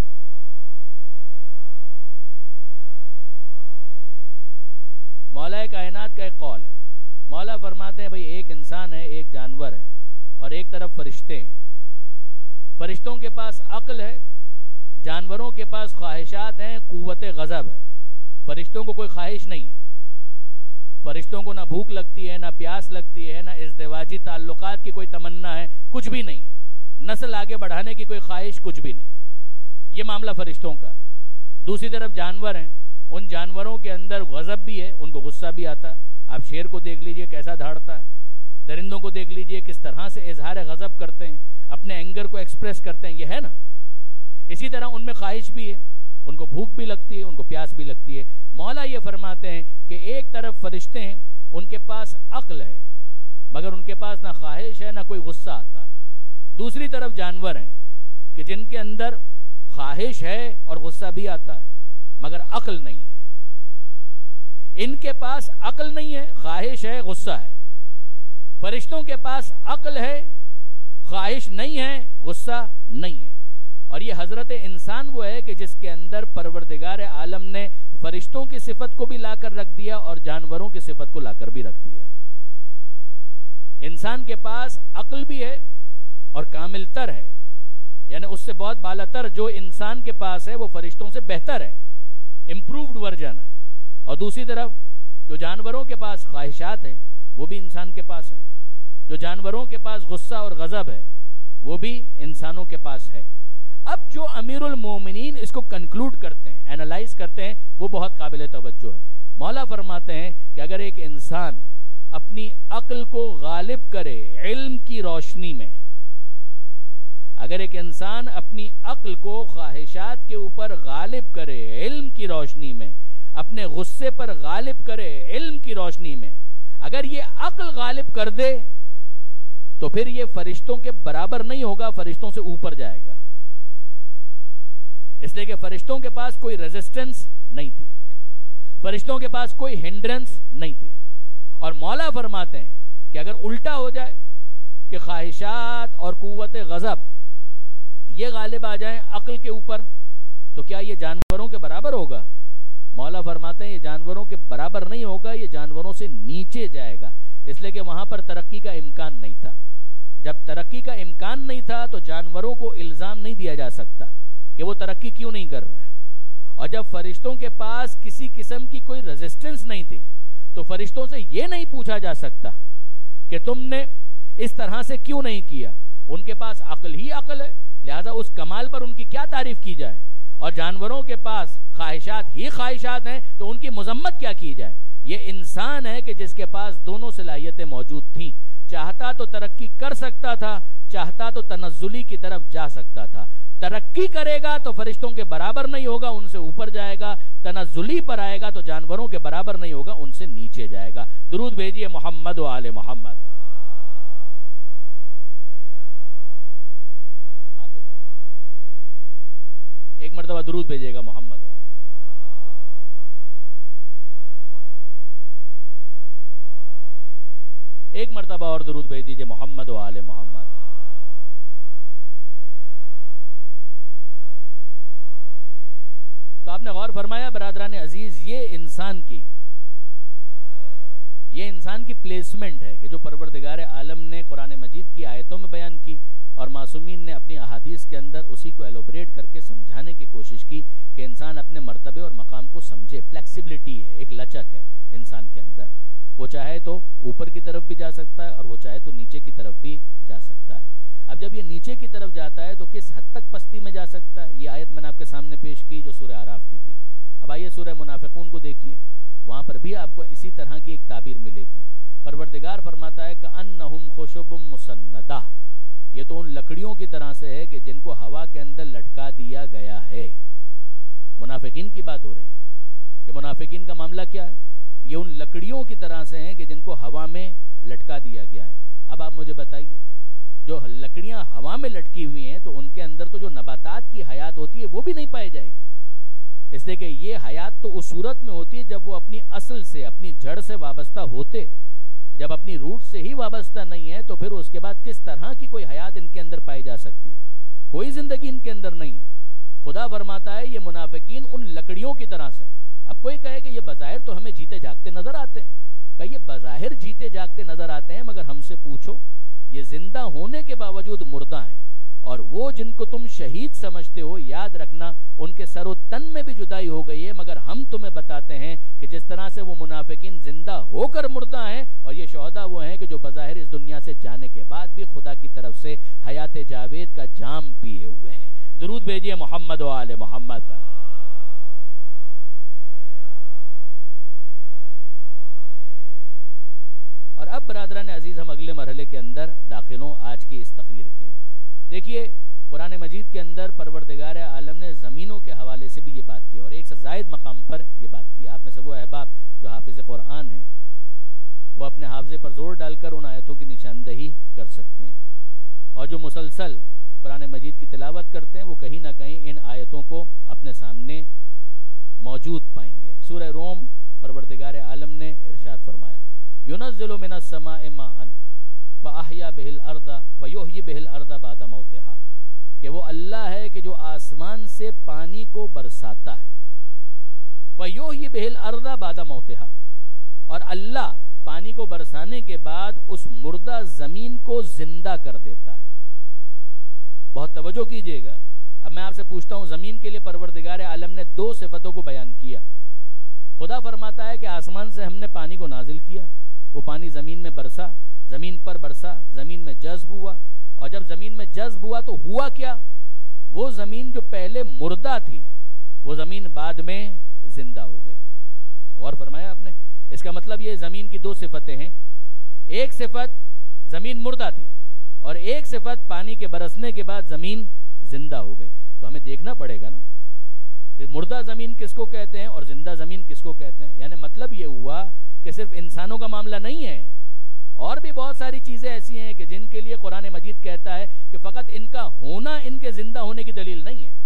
مولا کائنات کا ایک قول ہے. مولا فرماتے ہیں بھئی ایک انسان ہے، ایک جانور ہے، اور ایک طرف فرشتے ہیں. فرشتوں کے پاس عقل ہے، جانوروں کے پاس خواہشات ہیں، قوت غضب ہے. فرشتوں کو کوئی خواہش نہیں ہے، فرشتوں کو نہ بھوک لگتی ہے، نہ پیاس لگتی ہے، نہ ازدواجی تعلقات کی کوئی تمنا ہے، کچھ بھی نہیں. نسل آگے بڑھانے کی کوئی خواہش کچھ بھی نہیں. یہ معاملہ فرشتوں کا. دوسری طرف جانور ہیں، ان جانوروں کے اندر غضب بھی ہے، ان کو غصہ بھی آتا ہے. آپ شیر کو دیکھ لیجئے کیسا دھاڑتا ہے، درندوں کو دیکھ لیجئے کس طرح سے اظہار غضب کرتے ہیں، اپنے اینگر کو ایکسپریس کرتے ہیں. یہ ہے نا. اسی طرح ان میں خواہش بھی ہے، ان کو بھوک بھی لگتی ہے، ان کو پیاس بھی لگتی ہے. مولا یہ فرماتے ہیں کہ ایک طرف فرشتے ہیں، ان کے پاس عقل ہے مگر ان کے پاس نہ خواہش ہے، نہ کوئی غصہ آتا ہے. دوسری طرف جانور ہیں کہ جن کے اندر خواہش ہے اور غصہ بھی آتا ہے مگر عقل نہیں ہے. ان کے پاس عقل نہیں ہے، خواہش ہے، غصہ ہے. فرشتوں کے پاس عقل ہے، خواہش نہیں ہے، غصہ نہیں ہے. اور یہ حضرت انسان وہ ہے کہ جس کے اندر پروردگار عالم نے فرشتوں کی صفت کو بھی لا کر رکھ دیا اور جانوروں کی صفت کو لا کر بھی رکھ دیا. انسان کے پاس عقل بھی ہے اور کامل تر ہے، یعنی اس سے بہت بالاتر جو انسان کے پاس ہے وہ فرشتوں سے بہتر ہے، امپرووڈ ورژن ہے. اور دوسری طرف جو جانوروں کے پاس خواہشات ہیں وہ بھی انسان کے پاس ہیں. جو جانوروں کے پاس غصہ اور غضب ہے وہ بھی انسانوں کے پاس ہے. اب جو امیر المومنین اس کو کنکلوڈ کرتے ہیں، اینالائز کرتے ہیں، وہ بہت قابل توجہ ہے. مولا فرماتے ہیں کہ اگر ایک انسان اپنی عقل کو غالب کرے علم کی روشنی میں، اگر ایک انسان اپنی عقل کو خواہشات کے اوپر غالب کرے علم کی روشنی میں، اپنے غصے پر غالب کرے علم کی روشنی میں، اگر یہ عقل غالب کر دے تو پھر یہ فرشتوں کے برابر نہیں ہوگا، فرشتوں سے اوپر جائے گا. اس لیے کہ فرشتوں کے پاس کوئی ریزسٹنس نہیں تھی، فرشتوں کے پاس کوئی ہنڈرنس نہیں تھی. اور مولا فرماتے ہیں کہ اگر الٹا ہو جائے کہ خواہشات اور قوت غضب یہ غالب آ جائیں عقل کے اوپر تو کیا یہ جانوروں کے برابر ہوگا؟ مولا فرماتے ہیں یہ جانوروں کے برابر نہیں ہوگا، یہ جانوروں سے نیچے جائے گا. اس لیے کہ وہاں پر ترقی کا امکان نہیں تھا. جب ترقی کا امکان نہیں تھا تو جانوروں کو الزام نہیں دیا جا سکتا کہ وہ ترقی کیوں نہیں کر رہے ہیں. اور جب فرشتوں کے پاس کسی قسم کی کوئی ریزسٹنس نہیں تھی تو فرشتوں سے یہ نہیں پوچھا جا سکتا کہ تم نے اس طرح سے کیوں نہیں کیا. ان کے پاس عقل ہی عقل ہے، لہذا اس کمال پر ان کی کیا تعریف کی جائے. اور جانوروں کے پاس خواہشات ہی خواہشات ہیں تو ان کی مذمت کیا کی جائے. یہ انسان ہے کہ جس کے پاس دونوں صلاحیتیں موجود تھیں. چاہتا تو ترقی کر سکتا تھا، چاہتا تو تنزلی کی طرف جا سکتا تھا. ترقی کرے گا تو فرشتوں کے برابر نہیں ہوگا، ان سے اوپر جائے گا. تنزلی پر آئے گا تو جانوروں کے برابر نہیں ہوگا، ان سے نیچے جائے گا. درود بھیجیے محمد و آل محمد. ایک مرتبہ درود بھیجیے گا محمد و آل. ایک مرتبہ اور درود بھیج دیجیے محمد و آل محمد. تو آپ نے غور فرمایا برادران عزیز، یہ انسان کی یہ انسان کی پلیسمنٹ ہے کہ جو پروردگار عالم نے قرآن مجید کی آیتوں میں بیان کی اور معصومین نے اپنی احادیث کے اندر اسی کو ایلوبریٹ کر کے سمجھانے کی کوشش کی کہ انسان اپنے مرتبے اور مقام کو سمجھے. فلیکسیبلٹی ہے, ایک لچک ہے انسان کے اندر. وہ چاہے تو اوپر کی طرف بھی جا سکتا ہے اور وہ چاہے تو نیچے کی طرف بھی جا سکتا ہے. اب جب یہ نیچے کی طرف جاتا ہے تو کس حد تک پستی میں جا سکتا ہے؟ یہ آیت میں نے آپ کے سامنے پیش کی جو سورہ اعراف کی تھی. اب آئیے سورہ منافقون کو دیکھیے, وہاں پر بھی آپ کو اسی طرح کی ایک تعبیر ملے گی. پروردگار فرماتا ہے کأنہم خشب مسندہ, یہ تو ان لکڑیوں کی طرح سے ہے کہ جن کو ہوا کے اندر لٹکا دیا گیا ہے. منافقین کی بات ہو رہی ہے کہ منافقین کا معاملہ کیا ہے. یہ ان لکڑیوں کی طرح سے ہیں کہ جن کو ہوا میں لٹکا دیا گیا ہے. اب آپ مجھے بتائیے, جو لکڑیاں ہوا میں لٹکی ہوئی ہیں تو ان کے اندر تو جو نباتات کی حیات ہوتی ہے وہ بھی نہیں پائی جائے گی, اس لیے کہ یہ حیات تو اس صورت میں ہوتی ہے جب وہ اپنی اصل سے, اپنی جڑ سے وابستہ ہوتے. جب اپنی روٹ سے ہی وابستہ نہیں ہے تو پھر اس کے بعد کس طرح کی کوئی حیات ان کے اندر پائی جا سکتی ہے؟ کوئی زندگی ان کے اندر نہیں ہے. خدا فرماتا ہے یہ منافقین ان لکڑیوں کی طرح سے. اب کوئی کہے کہ یہ بظاہر تو ہمیں جیتے جاگتے نظر آتے ہیں, کہ یہ بظاہر جیتے جاگتے نظر آتے ہیں, مگر ہم سے پوچھو یہ زندہ ہونے کے باوجود مردہ ہیں, اور وہ جن کو تم شہید سمجھتے ہو یاد رکھنا ان کے سر و تن میں بھی جدائی ہو گئی ہے. مگر ہم تمہیں بتاتے ہیں کہ جس طرح سے وہ منافقین زندہ ہو کر مردہ ہیں, اور یہ شہداء وہ ہیں کہ جو بظاہر اس دنیا سے جانے کے بعد بھی خدا کی طرف سے حیات جاوید کا جام پیے ہوئے ہیں. درود بھیجیے محمد و آل محمد. اور اب برادران عزیز ہم اگلے مرحلے کے اندر داخل ہوں آج کی اس تقریر کے. دیکھیے قرآن مجید کے اندر پروردگار عالم نے زمینوں کے حوالے سے بھی یہ بات کی, اور ایک سے زائد مقام پر یہ بات کی. آپ میں سے وہ احباب جو حافظ قرآن ہیں وہ اپنے حافظے پر زور ڈال کر ان آیتوں کی نشاندہی کر سکتے ہیں, اور جو مسلسل قرآن مجید کی تلاوت کرتے ہیں وہ کہیں نہ کہیں ان آیتوں کو اپنے سامنے موجود پائیں گے. سورہ روم پروردگار عالم نے ارشاد فرمایا ينزل من السماء ماء فأحيا به الأرض فيحيي به الأرض بعد موتها, کہ وہ اللہ ہے کہ جو آسمان سے پانی کو برساتا ہے. فيحيي به الأرض بعد موتها, اور اللہ پانی کو برسانے کے بعد اس مردہ زمین کو زندہ کر دیتا ہے. بہت توجہ کیجئے گا. اب میں آپ سے پوچھتا ہوں, زمین کے لیے پروردگار عالم نے دو صفتوں کو بیان کیا. خدا فرماتا ہے کہ آسمان سے ہم نے پانی کو نازل کیا, وہ پانی زمین میں برسا, زمین پر برسا, زمین میں جذب ہوا, اور جب زمین میں جذب ہوا تو ہوا کیا؟ وہ زمین جو پہلے مردہ تھی وہ زمین بعد میں زندہ ہو گئی. غور فرمایا آپ نے؟ اس کا مطلب یہ زمین کی دو صفتیں ہیں. ایک صفت زمین مردہ تھی, اور ایک صفت پانی کے برسنے کے بعد زمین زندہ ہو گئی. تو ہمیں دیکھنا پڑے گا نا کہ مردہ زمین کس کو کہتے ہیں اور زندہ زمین کس کو کہتے ہیں. یعنی مطلب یہ ہوا کہ صرف انسانوں کا معاملہ نہیں ہے, اور بھی بہت ساری چیزیں ایسی ہیں کہ جن کے لیے قرآن مجید کہتا ہے کہ فقط ان کا ہونا ان کے زندہ ہونے کی دلیل نہیں ہے.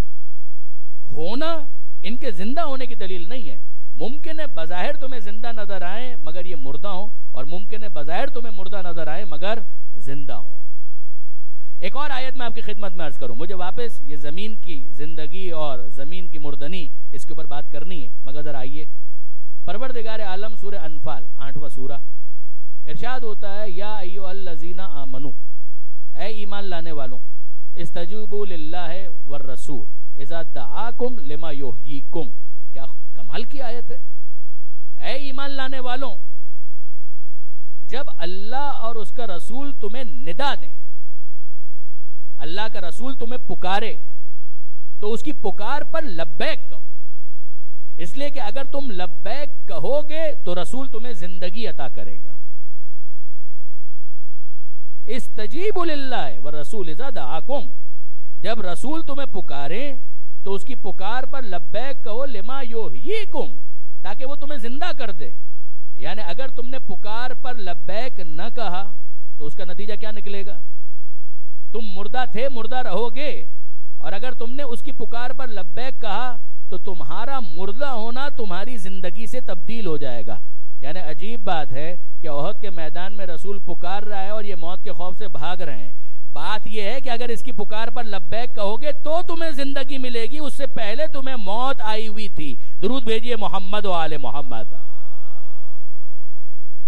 ہونا ان کے زندہ ہونے کی دلیل نہیں ہے. ممکن ہے بظاہر تمہیں زندہ نظر آئیں مگر یہ مردہ ہوں, اور ممکن ہے بظاہر تمہیں مردہ نظر آئیں مگر زندہ ہوں. ایک اور آیت میں آپ کی خدمت میں عرض کروں, مجھے واپس یہ زمین کی زندگی اور زمین کی مردنی اس کے اوپر بات کرنی ہے, مگر ذرا آئیے. پروردگار عالم سورہ انفال 8واں سورہ ارشاد ہوتا ہے یا ایھا الذین آمنو, اے ایمان لانے والوں, استجیبوا للہ والرسول اذا دعاکم لما یحییکم. کیا کمال کی آیت ہے. اے ایمان لانے والوں, جب اللہ اور اس کا رسول تمہیں ندا دیں, اللہ کا رسول تمہیں پکارے تو اس کی پکار پر لبیک کہو, اس لیے کہ اگر تم لبیک کہو گے تو رسول تمہیں زندگی عطا کرے گا. استجیبوا للہ والرسول اذا دعاکم, جب رسول تمہیں پکارے تو اس کی پکار پر لبیک کہو لما یحییکم, تاکہ وہ تمہیں زندہ کر دے. یعنی اگر تم نے پکار پر لبیک نہ کہا تو اس کا نتیجہ کیا نکلے گا؟ تم مردہ تھے, مردہ رہو گے. اور اگر تم نے اس کی پکار پر لبیک کہا تو تمہارا مردہ ہونا تمہاری زندگی سے تبدیل ہو جائے گا. یعنی عجیب بات ہے کہ احد کے میدان میں رسول پکار رہا ہے اور یہ موت کے خوف سے بھاگ رہے ہیں. بات یہ ہے کہ اگر اس کی پکار پر لبیک کہو گے تو تمہیں زندگی ملے گی, اس سے پہلے تمہیں موت آئی ہوئی تھی. درود بھیجیے محمد و آل محمد.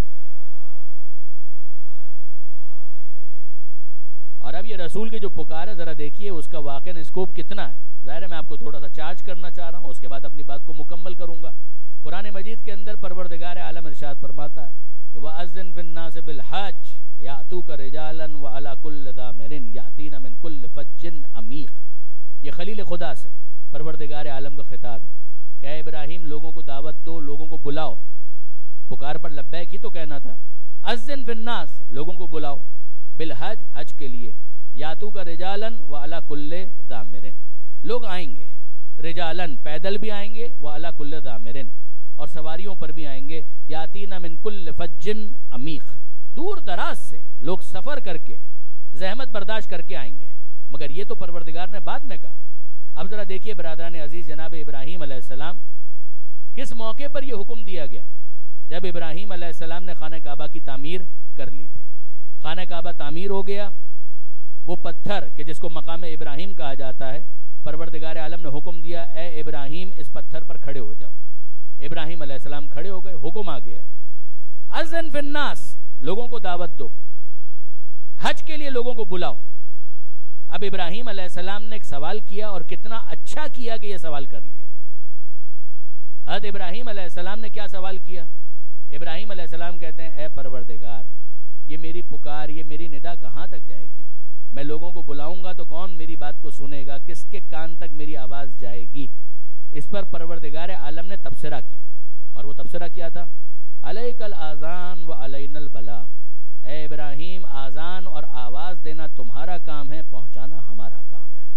اور اب یہ رسول کی جو پکار ہے ذرا دیکھیے اس کا واقعی اسکوپ کتنا ہے. ظاہر ہے میں آپ کو تھوڑا سا چارج کرنا چاہ رہا ہوں, اس کے بعد اپنی بات کو مکمل کروں گا. قرآن مجید کے اندر پروردگار عالم ارشاد فرماتا ہے کہ وَأَذِّن فِي النَّاسِ بِالْحَجِّ يَأْتُوكَ رِجَالًا وَعَلَى كُلِّ ضَامِرٍ يَأْتِينَ مِنْ كُلِّ فَجٍّ عَمِيقٍ. یہ خلیل خدا سے پروردگار عالم کا خطاب ہے کہ اے ابراہیم لوگوں کو دعوت دو, لوگوں کو بلاؤ. پکار پر لبیک ہی تو کہنا تھا. اذن فی الناس, لوگوں کو بلاؤ, بالحج, حج کے لیے, یاتوک رجالن وعلی کل ضامرن, لوگ آئیں گے, رجالن پیدل بھی آئیں گے, وعلی کل ضامرن اور سواریوں پر بھی آئیں گے, یاتینا من کل فجن عمیق, دور دراز سے لوگ سفر کر کے زحمت برداشت کر کے آئیں گے. مگر یہ تو پروردگار نے بعد میں کہا. اب ذرا دیکھیے برادران عزیز, جناب ابراہیم علیہ السلام کس موقع پر یہ حکم دیا گیا؟ جب ابراہیم علیہ السلام نے خانہ کعبہ کی تعمیر کر لی تھی. خانہ کعبہ تعمیر ہو گیا, وہ پتھر کہ جس کو مقام ابراہیم کہا جاتا ہے, پروردگار عالم نے حکم دیا اے ابراہیم اس پتھر پر کھڑے ہو جاؤ. ابراہیم علیہ السلام کھڑے ہو گئے, حکم آ گیا اذن فی الناس, لوگوں کو دعوت دو, حج کے لیے لوگوں کو بلاؤ. اب ابراہیم علیہ السلام نے ایک سوال کیا, اور کتنا اچھا کیا کہ یہ سوال کر لیا. حضرت ابراہیم علیہ السلام نے کیا سوال کیا؟ ابراہیم علیہ السلام کہتے ہیں اے پروردگار, یہ میری پکار, یہ میری ندا کہاں تک جائے گی؟ میں لوگوں کو بلاؤں گا تو کون میری بات کو سنے گا؟ کس کے کان تک میری آواز جائے گی؟ اس پر پروردگار عالم نے تبصرہ کیا, اور وہ تبصرہ کیا تھا علیک الاذان و علینا البلاغ. اے ابراہیم, آذان اور آواز دینا تمہارا کام ہے, پہنچانا ہمارا کام ہے.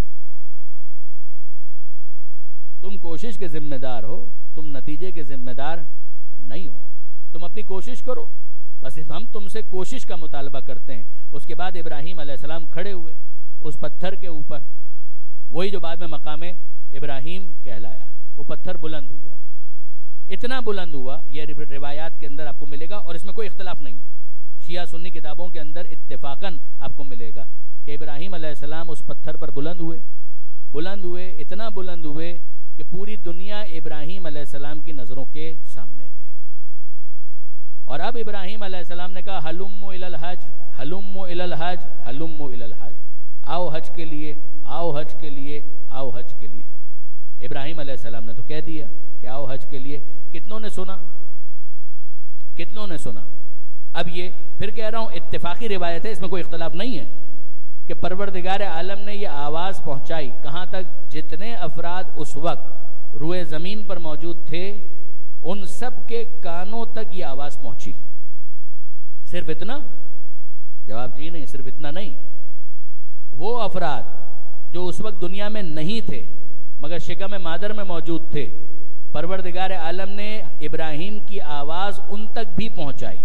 تم کوشش کے ذمہ دار ہو, تم نتیجے کے ذمہ دار نہیں ہو. تم اپنی کوشش کرو, بس ہم تم سے کوشش کا مطالبہ کرتے ہیں. اس کے بعد ابراہیم علیہ السلام کھڑے ہوئے اس پتھر کے اوپر, وہی جو بعد میں مقام ابراہیم کہلایا. وہ پتھر بلند ہوا, اتنا بلند ہوا, یہ روایات کے اندر آپ کو ملے گا, اور اس میں کوئی اختلاف نہیں ہے. شیعہ سنی کتابوں کے اندر اتفاقاً آپ کو ملے گا کہ ابراہیم علیہ السلام اس پتھر پر بلند ہوئے, اتنا بلند ہوئے کہ پوری دنیا ابراہیم علیہ السلام کی نظروں کے سامنے تھی. اور اب ابراہیم علیہ السلام نے کہا ہلموا الی الحج, ہلموا الی الحج, ہلموا الی الحج, آؤ حج کے لیے, آؤ حج کے لیے, آؤ حج کے لیے. ابراہیم علیہ السلام نے تو کہہ دیا کہ آؤ حج کے لیے. کتنوں نے سنا؟ کتنوں نے سنا؟ اب یہ پھر کہہ رہا ہوں اتفاقی روایت ہے, اس میں کوئی اختلاف نہیں ہے کہ پروردگار عالم نے یہ آواز پہنچائی کہاں تک؟ جتنے افراد اس وقت روئے زمین پر موجود تھے ان سب کے کانوں تک یہ آواز پہنچی. صرف اتنا؟ جواب جی نہیں, صرف اتنا نہیں. وہ افراد جو اس وقت دنیا میں نہیں تھے مگر شکم مادر میں موجود تھے, پروردگار عالم نے ابراہیم کی آواز ان تک بھی پہنچائی.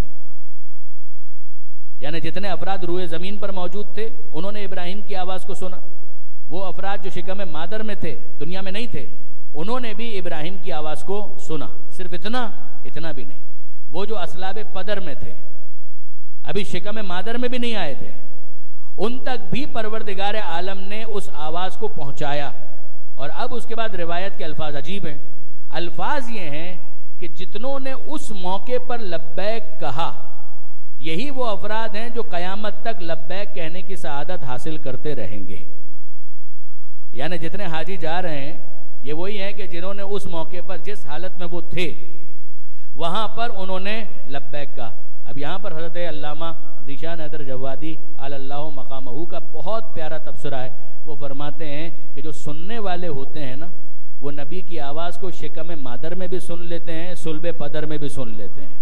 یعنی جتنے افراد روئے زمین پر موجود تھے انہوں نے ابراہیم کی آواز کو سنا. وہ افراد جو شکم مادر میں تھے, دنیا میں نہیں تھے, انہوں نے بھی ابراہیم کی آواز کو سنا. صرف اتنا؟ اتنا بھی نہیں. وہ جو اسلاب پدر میں تھے, ابھی شکم مادر میں بھی نہیں آئے تھے, ان تک بھی پروردگار عالم نے اس آواز کو پہنچایا. اور اب اس کے بعد روایت کے الفاظ عجیب ہیں. الفاظ یہ ہیں کہ جتنوں نے اس موقع پر لبیک کہا یہی وہ افراد ہیں جو قیامت تک لبیک کہنے کی سعادت حاصل کرتے رہیں گے. یعنی جتنے حاجی جا رہے ہیں یہ وہی ہیں کہ جنہوں نے اس موقع پر جس حالت میں وہ تھے وہاں پر انہوں نے لبیک کہا. اب یہاں پر حضرت علامہ ذیشان حیدر جوادی علی اللہ مقامہ کا بہت پیارا تبصرہ ہے. وہ فرماتے ہیں کہ جو سننے والے ہوتے ہیں نا, وہ نبی کی آواز کو شکم مادر میں بھی سن لیتے ہیں, صلب پدر میں بھی سن لیتے ہیں.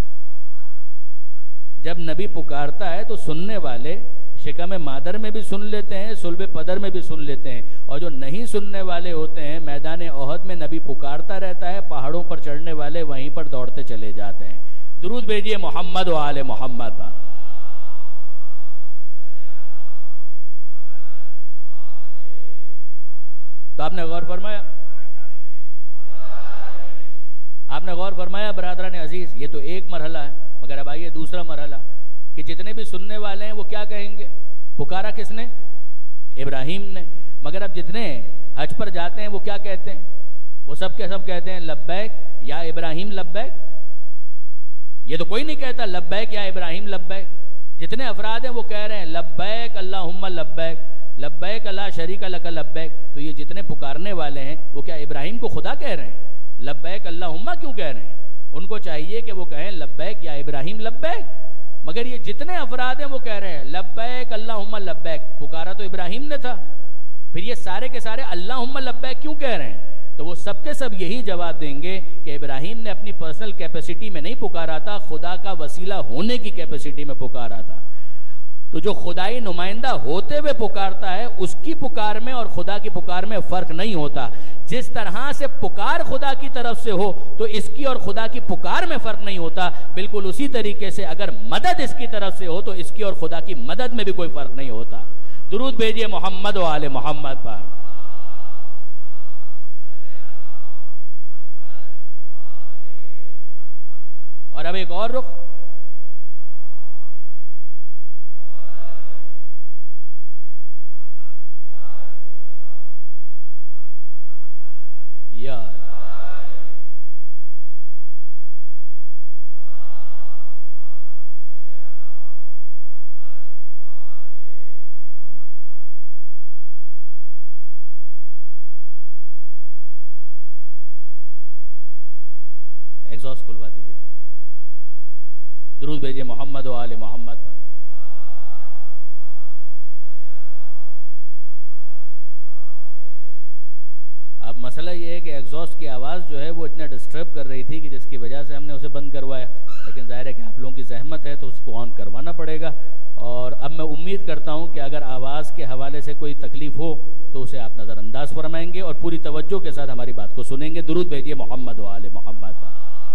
جب نبی پکارتا ہے تو سننے والے شکم مادر میں بھی سن لیتے ہیں, صلب پدر میں بھی سن لیتے ہیں. اور جو نہیں سننے والے ہوتے ہیں, میدان احد میں نبی پکارتا رہتا ہے, پہاڑوں پر چڑھنے والے وہیں پر دوڑتے چلے جاتے ہیں. درود بھیجیے محمد و آل محمد. تو آپ نے غور فرمایا, آپ نے غور فرمایا برادران عزیز, یہ تو ایک مرحلہ ہے. مگر اب آئیے دوسرا مرحلہ کہ جتنے بھی سننے والے ہیں وہ کیا کہیں گے؟ پکارا کس نے؟ ابراہیم نے. مگر اب جتنے حج پر جاتے ہیں وہ کیا کہتے ہیں؟ وہ سب کے سب کہتے ہیں لبیک یا ابراہیم لبیک. یہ تو کوئی نہیں کہتا لبیک یا ابراہیم لبیک. جتنے افراد ہیں وہ کہہ رہے ہیں لبیک اللہم لبیک لبیک لا شریک لک لبیک. تو یہ جتنے پکارنے والے ہیں وہ کیا ابراہیم کو خدا کہہ رہے ہیں؟ لبیک اللہم کیوں کہہ رہے ہیں؟ ان کو چاہیے کہ وہ کہیں لبیک یا ابراہیم لبیک. مگر یہ جتنے افراد ہیں وہ کہہ رہے ہیں لبیک اللہم لبیک. پکارا تو ابراہیم نے تھا، پھر یہ سارے کے سارے اللہم لبیک کیوں کہہ رہے ہیں؟ تو وہ سب کے سب یہی جواب دیں گے کہ ابراہیم نے اپنی پرسنل کیپیسٹی میں نہیں پکارا تھا، خدا کا وسیلہ ہونے کی کیپیسٹی میں پکارا تھا. تو جو خدائی نمائندہ ہوتے ہوئے پکارتا ہے اس کی پکار میں اور خدا کی پکار میں فرق نہیں ہوتا. جس طرح سے پکار خدا کی طرف سے ہو تو اس کی اور خدا کی پکار میں فرق نہیں ہوتا. بالکل اسی طریقے سے اگر مدد اس کی طرف سے ہو تو اس کی اور خدا کی مدد میں بھی کوئی فرق نہیں ہوتا. درود بھیجئے محمد و آل محمد پر. اور اب ایک اور رخ. یار ایگزاسٹ کھلوا دیجیے. درود بھیجئے محمد و آل محمد پر. اب مسئلہ یہ ہے کہ ایگزاسٹ کی آواز جو ہے وہ اتنا ڈسٹرب کر رہی تھی کہ جس کی وجہ سے ہم نے اسے بند کروایا. لیکن ظاہر ہے کہ آپ لوگوں کی زحمت ہے تو اس کو آن کروانا پڑے گا. اور اب میں امید کرتا ہوں کہ اگر آواز کے حوالے سے کوئی تکلیف ہو تو اسے آپ نظر انداز فرمائیں گے اور پوری توجہ کے ساتھ ہماری بات کو سنیں گے. درود بھیجئے محمد و آل محمد پر.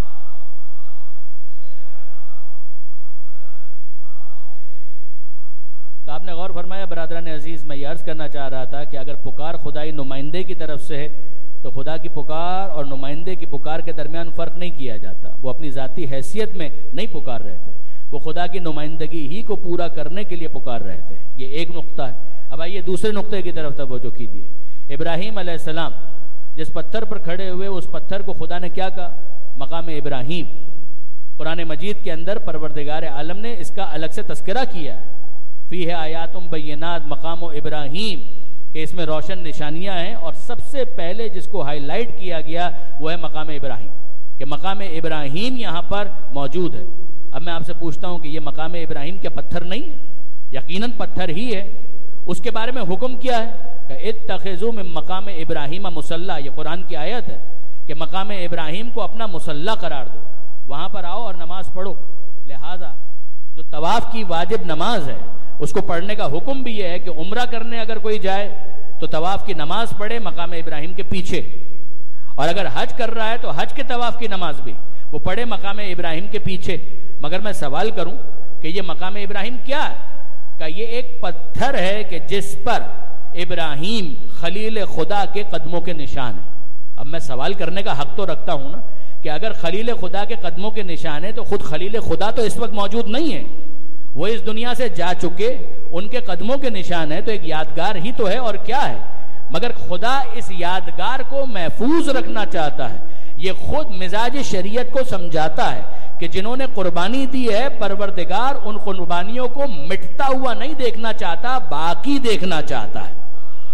تو آپ نے غور فرمایا برادران عزیز، میں یہ عرض کرنا چاہ رہا تھا کہ اگر پکار خدائی نمائندے کی طرف سے ہے تو خدا کی پکار اور نمائندے کی پکار کے درمیان فرق نہیں کیا جاتا. وہ اپنی ذاتی حیثیت میں نہیں پکار رہے تھے، وہ خدا کی نمائندگی ہی کو پورا کرنے کے لیے پکار رہے تھے. یہ ایک نقطہ ہے. اب آئیے دوسرے نقطے کی طرف توجہ کیجیے. ابراہیم علیہ السلام جس پتھر پر کھڑے ہوئے اس پتھر کو خدا نے کیا کہا؟ مقام ابراہیم. قرآن مجید کے اندر پروردگار عالم نے اس کا الگ سے تذکرہ کیا ہے. فیہ آیات بینات مقام ابراہیم، کہ اس میں روشن نشانیاں ہیں. اور سب سے پہلے جس کو ہائی لائٹ کیا گیا وہ ہے مقام ابراہیم، کہ مقام ابراہیم یہاں پر موجود ہے. اب میں آپ سے پوچھتا ہوں کہ یہ مقام ابراہیم کیا پتھر نہیں ہے؟ یقیناً پتھر ہی ہے. اس کے بارے میں حکم کیا ہے کہ اتخذوا من مقام ابراہیم مصلی. یہ قرآن کی آیت ہے کہ مقام ابراہیم کو اپنا مصلی قرار دو، وہاں پر آؤ اور نماز پڑھو. لہٰذا جو طواف کی واجب نماز ہے اس کو پڑھنے کا حکم بھی یہ ہے کہ عمرہ کرنے اگر کوئی جائے تو طواف کی نماز پڑھے مقام ابراہیم کے پیچھے، اور اگر حج کر رہا ہے تو حج کے طواف کی نماز بھی وہ پڑھے مقام ابراہیم کے پیچھے. مگر میں سوال کروں کہ یہ مقام ابراہیم کیا ہے؟ کہ یہ ایک پتھر ہے کہ جس پر ابراہیم خلیل خدا کے قدموں کے نشان ہیں. اب میں سوال کرنے کا حق تو رکھتا ہوں نا کہ اگر خلیل خدا کے قدموں کے نشان ہیں تو خود خلیل خدا تو اس وقت موجود نہیں ہے، وہ اس دنیا سے جا چکے. ان کے قدموں کے نشان ہے تو ایک یادگار ہی تو ہے، اور کیا ہے. مگر خدا اس یادگار کو محفوظ رکھنا چاہتا ہے. یہ خود مزاج شریعت کو سمجھاتا ہے کہ جنہوں نے قربانی دی ہے پروردگار ان قربانیوں کو مٹتا ہوا نہیں دیکھنا چاہتا، باقی دیکھنا چاہتا ہے.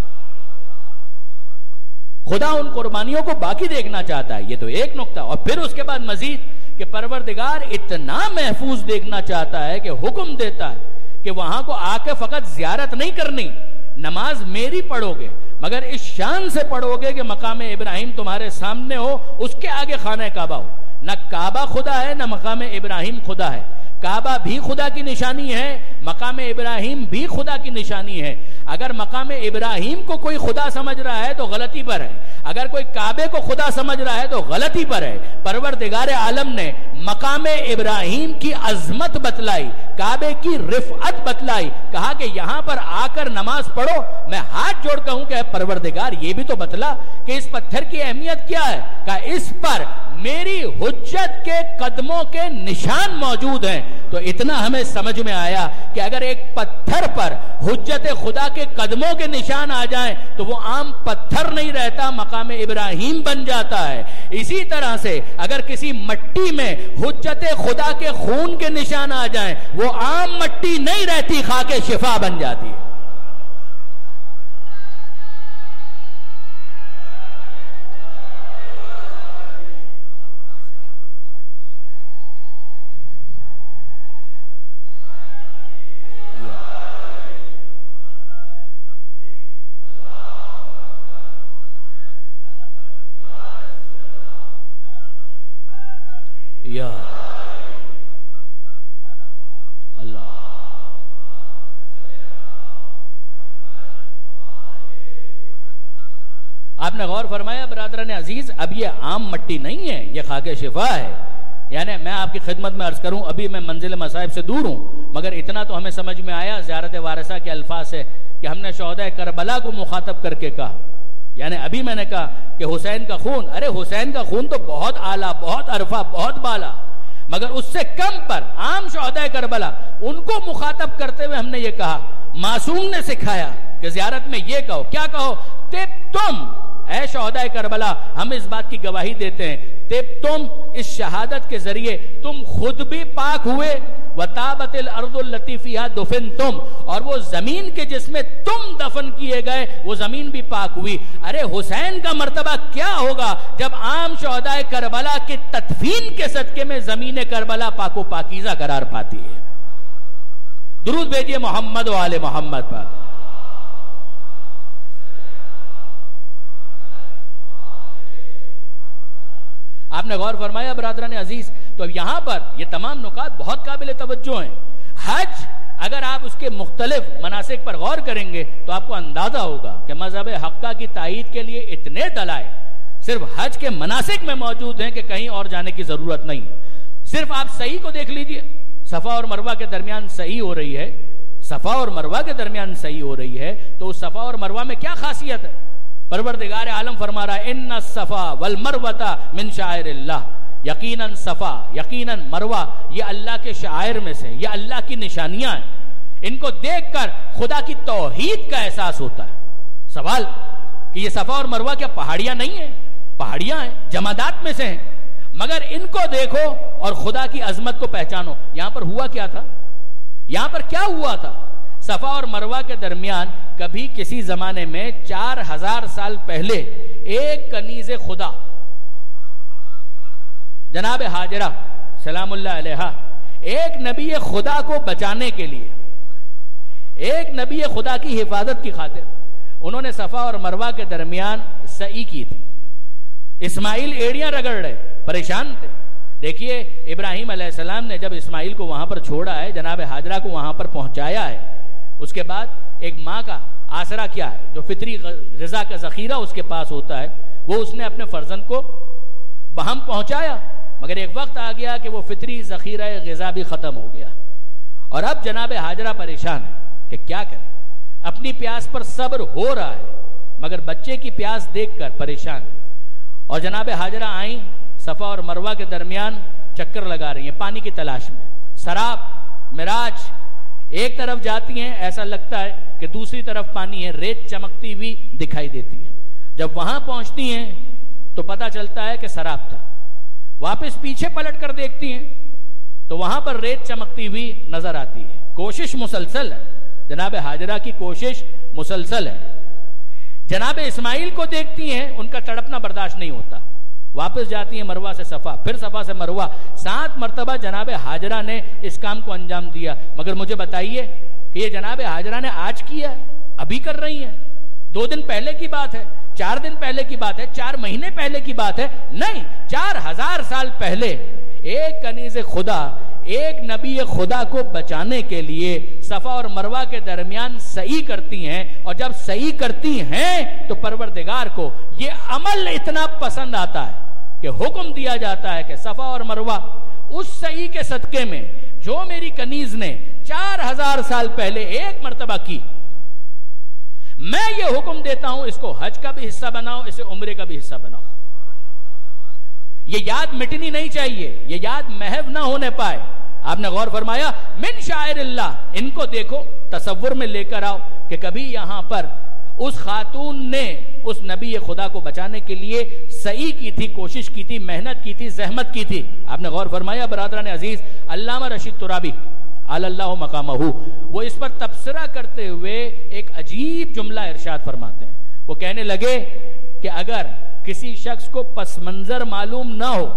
خدا ان قربانیوں کو باقی دیکھنا چاہتا ہے. یہ تو ایک نقطہ. اور پھر اس کے بعد مزید کہ پروردگار اتنا محفوظ دیکھنا چاہتا ہے کہ حکم دیتا ہے کہ وہاں کو آ کے فقط زیارت نہیں کرنی، نماز میری پڑھو گے مگر اس شان سے پڑھو گے کہ مقام ابراہیم تمہارے سامنے ہو، اس کے آگے خانہ کعبہ ہو. نہ کعبہ خدا ہے نہ مقام ابراہیم خدا ہے. کعبہ بھی خدا کی نشانی ہے، مقام ابراہیم بھی خدا کی نشانی ہے. اگر مقام ابراہیم کو کوئی خدا سمجھ رہا ہے تو غلطی پر ہے، اگر کوئی کعبے کو خدا سمجھ رہا ہے تو غلطی پر ہے. پروردگار عالم نے مقام ابراہیم کی عظمت بتلائی، کعبے کی رفعت بتلائی، کہا کہ یہاں پر آ کر نماز پڑھو. میں ہاتھ جوڑ کہوں کہ پروردگار یہ بھی تو بتلا کہ اس پتھر کی اہمیت کیا ہے. کہ اس پر میری حجت کے قدموں کے نشان موجود ہیں. تو اتنا ہمیں سمجھ میں آیا کہ اگر ایک پتھر پر حجت خدا کے قدموں کے نشان آ جائیں تو وہ عام پتھر نہیں رہتا, مقام ابراہیم بن جاتا ہے. اسی طرح سے اگر کسی مٹی میں حجت خدا کے خون کے نشان آ جائیں وہ عام مٹی نہیں رہتی, خاک شفا بن جاتی ہے. یا اللہ, آپ نے غور فرمایا برادران عزیز, اب یہ عام مٹی نہیں ہے, یہ خاک شفا ہے. یعنی میں آپ کی خدمت میں عرض کروں, ابھی میں منزل مصائب سے دور ہوں, مگر اتنا تو ہمیں سمجھ میں آیا زیارت وارثہ کے الفاظ سے کہ ہم نے شہدائے کربلا کو مخاطب کر کے کہا. یعنی ابھی میں نے کہا کہ حسین کا خون, ارے حسین کا خون تو بہت اعلیٰ, بہت عرفہ, بہت بالا, مگر اس سے کم پر عام شہدائے کربلا ان کو مخاطب کرتے ہوئے ہم نے یہ کہا. معصوم نے سکھایا کہ زیارت میں یہ کہو, کیا کہو, تم اے شہدائے کربلا, ہم اس بات کی گواہی دیتے ہیں, تم اس شہادت کے ذریعے تم خود بھی پاک ہوئے, وَتَابَتِ الْأَرْضُ الَّتِي فِيهَا دُفِنْتُمْ, اور وہ زمین کے جس میں تم دفن کیے گئے وہ زمین بھی پاک ہوئی. ارے حسین کا مرتبہ کیا ہوگا جب عام شہدائے کربلا کی تدفین کے صدقے میں زمین کربلا پاک و پاکیزہ قرار پاتی ہے. درود بھیجئے محمد و آل محمد پر. آپ نے غور فرمایا برادران عزیز, تو یہاں پر یہ تمام نکات بہت قابل توجہ ہیں. حج اگر آپ اس کے مختلف مناسک پر غور کریں گے تو آپ کو اندازہ ہوگا کہ مذہب حقہ کی تائید کے لیے اتنے دلائل صرف حج کے مناسک میں موجود ہیں کہ کہیں اور جانے کی ضرورت نہیں. صرف آپ صحیح کو دیکھ لیجئے, صفا اور مروہ کے درمیان صحیح ہو رہی ہے, صفا اور مروہ کے درمیان صحیح ہو رہی ہے, تو اس صفا اور مروہ میں کیا خاصیت ہے؟ پروردگار عالم فرما رہا ہے ان الصفا والمروۃ من شعائر اللہ, یقیناً صفا, یقیناً مروہ یہ اللہ کے شعائر میں سے, یہ اللہ کی نشانیاں ہیں. ان کو دیکھ کر خدا کی توحید کا احساس ہوتا ہے. سوال کہ یہ صفا اور مروہ کیا پہاڑیاں نہیں ہیں؟ پہاڑیاں ہیں, جمادات میں سے ہیں, مگر ان کو دیکھو اور خدا کی عظمت کو پہچانو. یہاں پر ہوا کیا تھا؟ یہاں پر کیا ہوا تھا؟ صفا اور مروہ کے درمیان کبھی کسی زمانے میں 4000 سال پہلے ایک کنیز خدا جناب حاجرہ سلام اللہ علیہا ایک نبی خدا کو بچانے کے لیے, ایک نبی خدا کی حفاظت کی خاطر انہوں نے صفا اور مروہ کے درمیان سعی کی تھی. اسماعیل ایڑیاں رگڑ رہے تھے, پریشان تھے. دیکھیے ابراہیم علیہ السلام نے جب اسماعیل کو وہاں پر چھوڑا ہے, جناب حاجرہ کو وہاں پر پہنچایا ہے, اس کے بعد ایک ماں کا آسرا کیا ہے, جو فطری غذا کا ذخیرہ اس کے پاس ہوتا ہے, وہ اس نے اپنے فرزند کو بہم پہنچایا. مگر ایک وقت آ گیا کہ وہ فطری ذخیرہ غذا بھی ختم ہو گیا, اور اب جناب حاجرہ پریشان ہے کہ کیا کریں. اپنی پیاس پر صبر ہو رہا ہے مگر بچے کی پیاس دیکھ کر پریشان ہے. اور جناب حاجرہ آئیں, صفا اور مروہ کے درمیان چکر لگا رہی ہیں پانی کی تلاش میں. سراب معراج ایک طرف جاتی ہیں, ایسا لگتا ہے کہ دوسری طرف پانی ہے, ریت چمکتی ہوئی دکھائی دیتی ہے. جب وہاں پہنچتی ہیں تو پتا چلتا ہے کہ سراب تھا. واپس پیچھے پلٹ کر دیکھتی ہیں تو وہاں پر ریت چمکتی ہوئی نظر آتی ہے. کوشش مسلسل ہے, جناب حاجرہ کی کوشش مسلسل ہے. جناب اسماعیل کو دیکھتی ہیں, ان کا تڑپنا برداشت نہیں ہوتا, واپس جاتی ہیں مروہ سے صفا, پھر صفا سے مروہ. 7 مرتبہ جناب حاجرہ نے اس کام کو انجام دیا. مگر مجھے بتائیے کہ یہ جناب حاجرہ نے آج کیا ہے, ابھی کر رہی ہیں, 2 دن پہلے کی بات ہے, 4 دن پہلے کی بات ہے, 4 مہینے پہلے کی بات ہے؟ نہیں, 4000 سال پہلے ایک کنیز خدا, ایک نبی خدا کو بچانے کے لیے صفا اور مروہ کے درمیان سعی کرتی ہیں. اور جب سعی کرتی ہیں تو پروردگار کو یہ عمل اتنا پسند آتا ہے کہ حکم دیا جاتا ہے کہ صفا اور مروہ اس سعی کے صدقے میں جو میری کنیز نے 4000 سال پہلے ایک مرتبہ کی, میں یہ حکم دیتا ہوں اس کو حج کا بھی حصہ بناؤ, اسے عمرے کا بھی حصہ بناؤ. یہ یاد مٹنی نہیں چاہیے، یہ یاد محو نہ ہونے پائے. آپ نے غور فرمایا من شاعر اللہ، ان کو دیکھو، تصور میں لے کر آؤ کہ کبھی یہاں پر اس خاتون نے اس نبی خدا کو بچانے کے لیے سعی کی تھی، کوشش کی تھی، محنت کی تھی، زحمت کی تھی. آپ نے غور فرمایا برادران عزیز، علامہ رشید ترابی علی اللہ مقامہ، وہ اس پر تبصرہ کرتے ہوئے ایک عجیب جملہ ارشاد فرماتے ہیں. وہ کہنے لگے کہ اگر کسی شخص کو پس منظر معلوم نہ ہو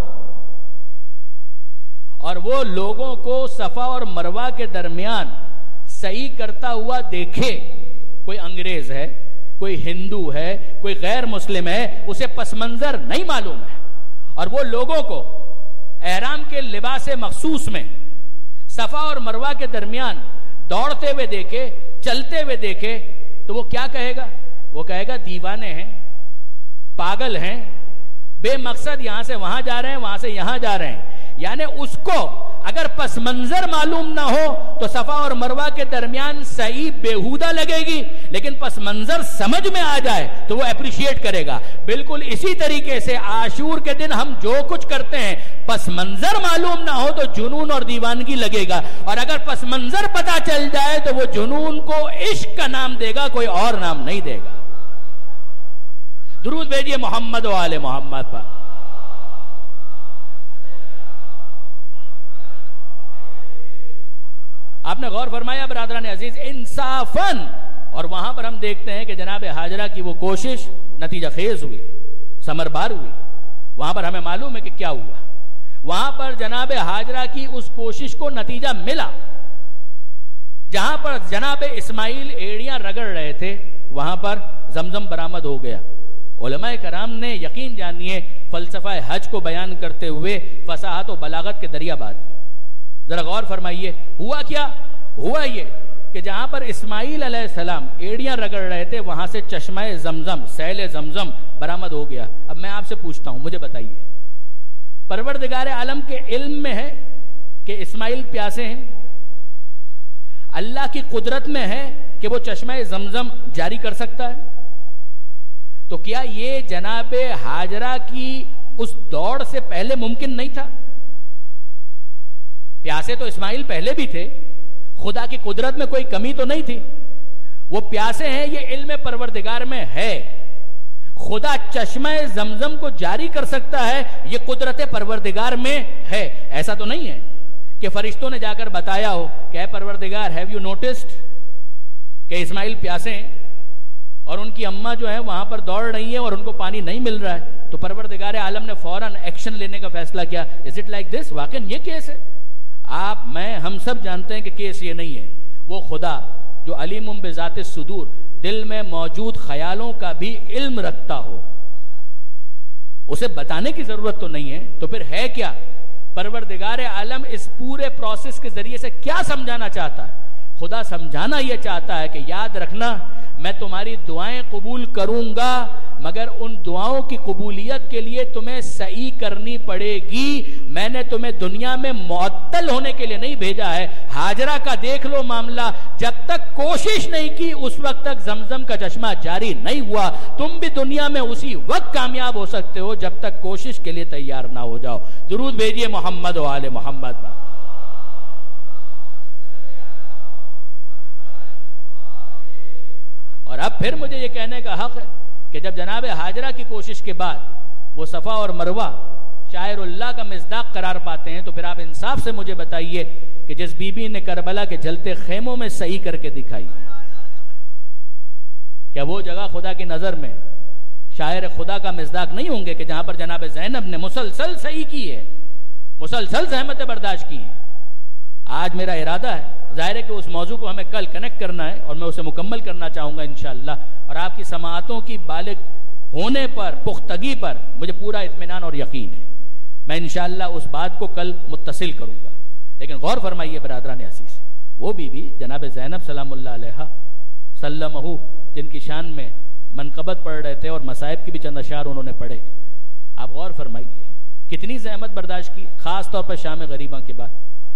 اور وہ لوگوں کو صفا اور مروہ کے درمیان صحیح کرتا ہوا دیکھے، کوئی انگریز ہے، کوئی ہندو ہے، کوئی غیر مسلم ہے، اسے پس منظر نہیں معلوم ہے، اور وہ لوگوں کو احرام کے لباس مخصوص میں صفا اور مروہ کے درمیان دوڑتے ہوئے دیکھے، چلتے ہوئے دیکھے، تو وہ کیا کہے گا؟ وہ کہے گا دیوانے ہیں، پاگل ہیں، بے مقصد یہاں سے وہاں جا رہے ہیں، وہاں سے یہاں جا رہے ہیں. یعنی اس کو اگر پس منظر معلوم نہ ہو تو صفا اور مروہ کے درمیان صحیح بےہودہ لگے گی، لیکن پس منظر سمجھ میں آ جائے تو وہ اپریشیٹ کرے گا. بالکل اسی طریقے سے عاشور کے دن ہم جو کچھ کرتے ہیں پس منظر معلوم نہ ہو تو جنون اور دیوانگی لگے گا، اور اگر پس منظر پتا چل جائے تو وہ جنون کو عشق کا نام دے گا، کوئی اور نام نہیں دے گا. درود بھیجیے محمد و آل محمد پر. آپ نے غور فرمایا برادران عزیز انصافاً، اور وہاں پر ہم دیکھتے ہیں کہ جناب ہاجرہ کی وہ کوشش نتیجہ خیز ہوئی، ثمر بار ہوئی. وہاں پر ہمیں معلوم ہے کہ کیا ہوا. وہاں پر جناب ہاجرہ کی اس کوشش کو نتیجہ ملا. جہاں پر جناب اسماعیل ایڑیاں رگڑ رہے تھے وہاں پر زمزم برآمد ہو گیا. علماء کرام نے یقین جانیے فلسفہ حج کو بیان کرتے ہوئے فصاحت و بلاغت کے دریا باد دیے. ذرا غور فرمائیے ہوا کیا؟ ہوا یہ کہ جہاں پر اسماعیل علیہ السلام ایڑیاں رگڑ رہے تھے وہاں سے چشمہ زمزم، سیل زمزم برآمد ہو گیا. اب میں آپ سے پوچھتا ہوں، مجھے بتائیے پروردگار عالم کے علم میں ہے کہ اسماعیل پیاسے ہیں؟ اللہ کی قدرت میں ہے کہ وہ چشمہ زمزم جاری کر سکتا ہے؟ تو کیا یہ جناب ہاجرہ کی اس دوڑ سے پہلے ممکن نہیں تھا؟ پیاسے تو اسماعیل پہلے بھی تھے، خدا کی قدرت میں کوئی کمی تو نہیں تھی. وہ پیاسے ہیں، یہ علم پروردگار میں ہے. خدا چشمہ زمزم کو جاری کر سکتا ہے، یہ قدرت پروردگار میں ہے. ایسا تو نہیں ہے کہ فرشتوں نے جا کر بتایا ہو کہ اے پروردگار ہیو یو نوٹسڈ کہ اسماعیل پیاسے ہیں اور ان کی اماں جو ہے وہاں پر دوڑ رہی ہے اور ان کو پانی نہیں مل رہا ہے، تو پروردگار عالم نے فوراً ایکشن لینے کا فیصلہ کیا. Is it like this? واقعاً یہ کیس ہے؟ آپ، میں، ہم سب جانتے ہیں کہ کیس یہ نہیں ہے. وہ خدا جو علیم بذات الصدور، دل میں موجود خیالوں کا بھی علم رکھتا ہو، اسے بتانے کی ضرورت تو نہیں ہے. تو پھر ہے کیا؟ پروردگار عالم اس پورے پروسیس کے ذریعے سے کیا سمجھانا چاہتا ہے؟ خدا سمجھانا یہ چاہتا ہے کہ یاد رکھنا میں تمہاری دعائیں قبول کروں گا، مگر ان دعاؤں کی قبولیت کے لیے تمہیں سعی کرنی پڑے گی. میں نے تمہیں دنیا میں معطل ہونے کے لیے نہیں بھیجا ہے. ہاجرہ کا دیکھ لو معاملہ، جب تک کوشش نہیں کی اس وقت تک زمزم کا چشمہ جاری نہیں ہوا. تم بھی دنیا میں اسی وقت کامیاب ہو سکتے ہو جب تک کوشش کے لیے تیار نہ ہو جاؤ. درود بھیجیے محمد و آل محمد پر. اور اب پھر مجھے یہ کہنے کا حق ہے کہ جب جناب ہاجرہ کی کوشش کے بعد وہ صفا اور مروہ شاعر اللہ کا مصداق قرار پاتے ہیں، تو پھر آپ انصاف سے مجھے بتائیے کہ جس بی بی نے کربلا کے جلتے خیموں میں صحیح کر کے دکھائی، کیا وہ جگہ خدا کی نظر میں شاعر خدا کا مصداق نہیں ہوں گے کہ جہاں پر جناب زینب نے مسلسل صحیح کی ہے، مسلسل زحمتیں برداشت کی ہیں؟ آج میرا ارادہ ہے، ظاہر ہے کہ اس موضوع کو ہمیں کل کنیکٹ کرنا ہے اور میں اسے مکمل کرنا چاہوں گا انشاءاللہ، اور آپ کی سماعتوں کی بالغ ہونے پر، پختگی پر مجھے پورا اطمینان اور یقین ہے. میں انشاءاللہ اس بات کو کل متصل کروں گا. لیکن غور فرمائیے برادران عزیز، وہ بی بی جناب زینب سلام اللہ علیہ سلمہ، جن کی شان میں منقبت پڑھ رہے تھے اور مصائب کی بھی چند اشعار انہوں نے پڑھے، آپ غور فرمائیے کتنی زحمت برداشت کی، خاص طور پر شام غریباں کے بعد.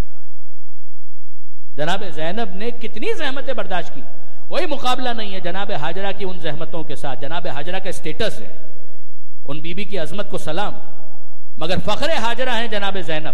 جناب زینب نے کتنی زحمتیں برداشت کی، کوئی مقابلہ نہیں ہے جناب ہاجرہ کی ان زحمتوں کے ساتھ. جناب ہاجرہ کا اسٹیٹس ہے، ان بی بی کی عظمت کو سلام. مگر فخر حاجرہ ہیں جناب زینب.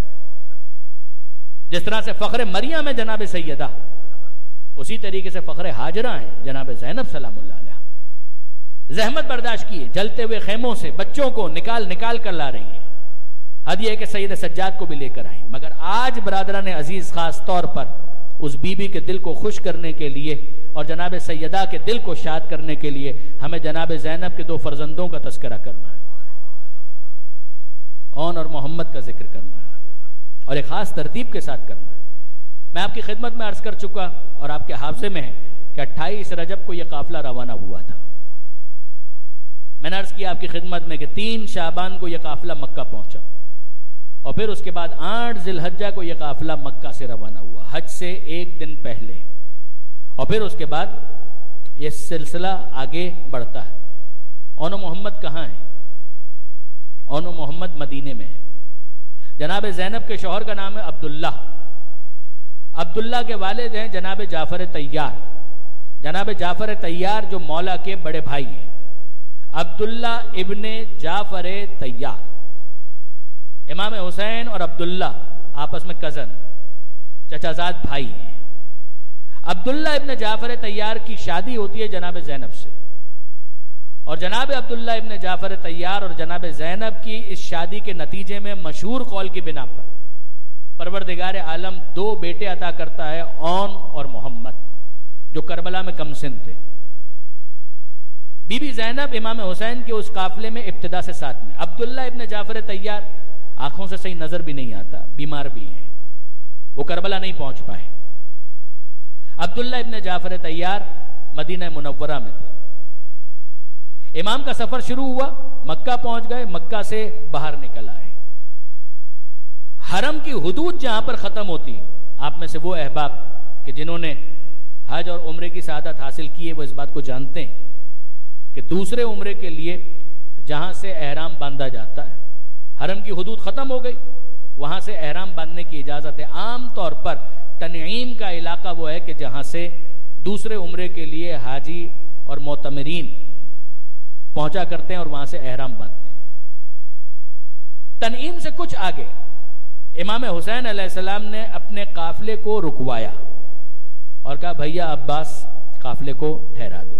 جس طرح سے فخر مریم ہے جناب سیدہ، اسی طریقے سے فخر حاجرہ ہیں جناب زینب سلام اللہ علیہ. زحمت برداشت کیے، جلتے ہوئے خیموں سے بچوں کو نکال کر لا رہی ہیں. ہدیہ کے سید سجاد کو بھی لے کر آئیں. مگر آج برادران عزیز خاص طور پر اس بی بی کے دل کو خوش کرنے کے لیے اور جناب سیدہ کے دل کو شاد کرنے کے لیے ہمیں جناب زینب کے 2 فرزندوں کا تذکرہ کرنا ہے، اون اور محمد کا ذکر کرنا ہے، اور ایک خاص ترتیب کے ساتھ کرنا ہے. میں آپ کی خدمت میں عرض کر چکا اور آپ کے حافظے میں ہے کہ 28 رجب کو یہ قافلہ روانہ ہوا تھا. میں نے عرض کیا آپ کی خدمت میں کہ 3 شعبان کو یہ قافلہ مکہ پہنچا، اور پھر اس کے بعد 8 ذی الحجہ کو یہ قافلہ مکہ سے روانہ ہوا، حج سے 1 دن پہلے. اور پھر اس کے بعد یہ سلسلہ آگے بڑھتا ہے. اون و محمد کہاں ہیں؟ اون و محمد مدینے میں ہے. جناب زینب کے شوہر کا نام ہے عبداللہ. عبداللہ کے والد ہیں جناب جعفر طیار. جناب جعفر طیار جو مولا کے بڑے بھائی ہیں. عبداللہ ابن جعفر طیار. امام حسین اور عبداللہ آپس میں کزن، چچازاد بھائی ہیں. عبداللہ ابن جعفر طیار کی شادی ہوتی ہے جناب زینب سے، اور جناب عبداللہ ابن جعفر طیار اور جناب زینب کی اس شادی کے نتیجے میں مشہور قول کی بنا پر پروردگار عالم 2 بیٹے عطا کرتا ہے، اون اور محمد، جو کربلا میں کم سن تھے. بی بی زینب امام حسین کے اس قافلے میں ابتدا سے ساتھ میں. عبداللہ ابن جعفر طیار آنکھوں سے صحیح نظر بھی نہیں آتا، بیمار بھی ہیں، وہ کربلا نہیں پہنچ پائے. عبداللہ ابن جعفر طیار مدینہ منورہ میں تھے. امام کا سفر شروع ہوا، مکہ پہنچ گئے، مکہ سے باہر نکل آئے. حرم کی حدود جہاں پر ختم ہوتی ہیں، آپ میں سے وہ احباب کہ جنہوں نے حج اور عمرے کی سعادت حاصل کی ہے وہ اس بات کو جانتے ہیں کہ دوسرے عمرے کے لیے جہاں سے احرام باندھا جاتا ہے، حرم کی حدود ختم ہو گئی، وہاں سے احرام باندھنے کی اجازت ہے. عام طور پر تنعیم کا علاقہ وہ ہے کہ جہاں سے دوسرے عمرے کے لیے حاجی اور معتمرین پہنچا کرتے ہیں اور وہاں سے احرام باندھتے ہیں. تنعیم سے کچھ آگے امام حسین علیہ السلام نے اپنے قافلے کو رکوایا اور کہا بھیا عباس قافلے کو ٹھہرا دو.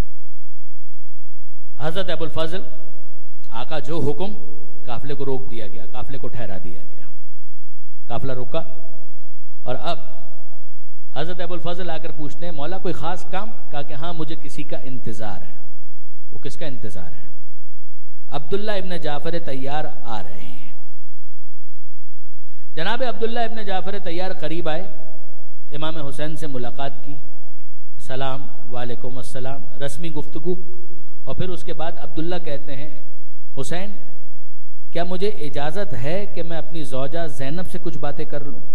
حضرت ابو الفضل آقا جو حکم، قافلے کو روک دیا گیا، قافلے کو ٹھہرا دیا گیا. قافلہ رکا اور اب حضرت ابو الفضل آ کر پوچھتے ہیں مولا کوئی خاص کام؟ کہا کہ ہاں مجھے کسی کا انتظار ہے. وہ کس کا انتظار ہے؟ عبداللہ ابن جعفر طیار آ رہے ہیں. جناب عبداللہ ابن جعفر طیار قریب آئے، امام حسین سے ملاقات کی، سلام، وعلیکم السلام، رسمی گفتگو. اور پھر اس کے بعد عبداللہ کہتے ہیں حسین کیا مجھے اجازت ہے کہ میں اپنی زوجہ زینب سے کچھ باتیں کر لوں؟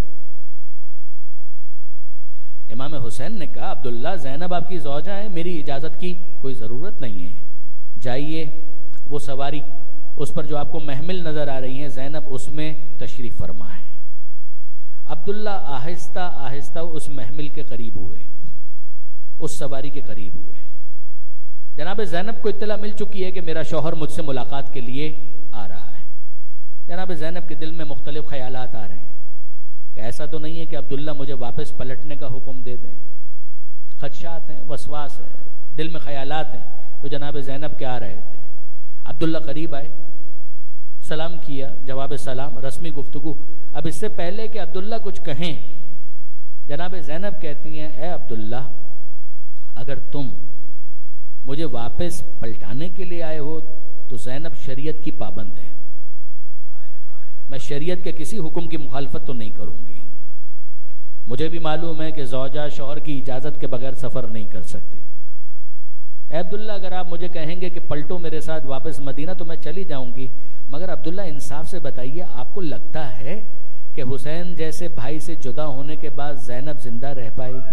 امام حسین نے کہا عبداللہ زینب آپ کی زوجہ ہے، میری اجازت کی کوئی ضرورت نہیں ہے، جائیے وہ سواری اس پر جو آپ کو محمل نظر آ رہی ہیں زینب اس میں تشریف فرما ہے. عبداللہ آہستہ آہستہ اس محمل کے قریب ہوئے، اس سواری کے قریب ہوئے. جناب زینب کو اطلاع مل چکی ہے کہ میرا شوہر مجھ سے ملاقات کے لیے آ رہا ہے. جناب زینب کے دل میں مختلف خیالات آ رہے ہیں کہ ایسا تو نہیں ہے کہ عبداللہ مجھے واپس پلٹنے کا حکم دے دیں. خدشات ہیں، وسواس ہے، دل میں خیالات ہیں جو جناب زینب کے آ رہے تھے. عبداللہ قریب آئے، سلام کیا، جواب سلام، رسمی گفتگو. اب اس سے پہلے کہ عبداللہ کچھ کہیں جناب زینب کہتی ہیں اے عبداللہ اگر تم مجھے واپس پلٹانے کے لیے آئے ہو تو زینب شریعت کی پابند ہے، میں شریعت کے کسی حکم کی مخالفت تو نہیں کروں گی. مجھے بھی معلوم ہے کہ زوجہ شوہر کی اجازت کے بغیر سفر نہیں کر سکتی. اے عبداللہ اگر آپ مجھے کہیں گے کہ پلٹو میرے ساتھ واپس مدینہ تو میں چلی جاؤں گی، مگر عبداللہ انصاف سے بتائیے آپ کو لگتا ہے کہ حسین جیسے بھائی سے جدا ہونے کے بعد زینب زندہ رہ پائے گی؟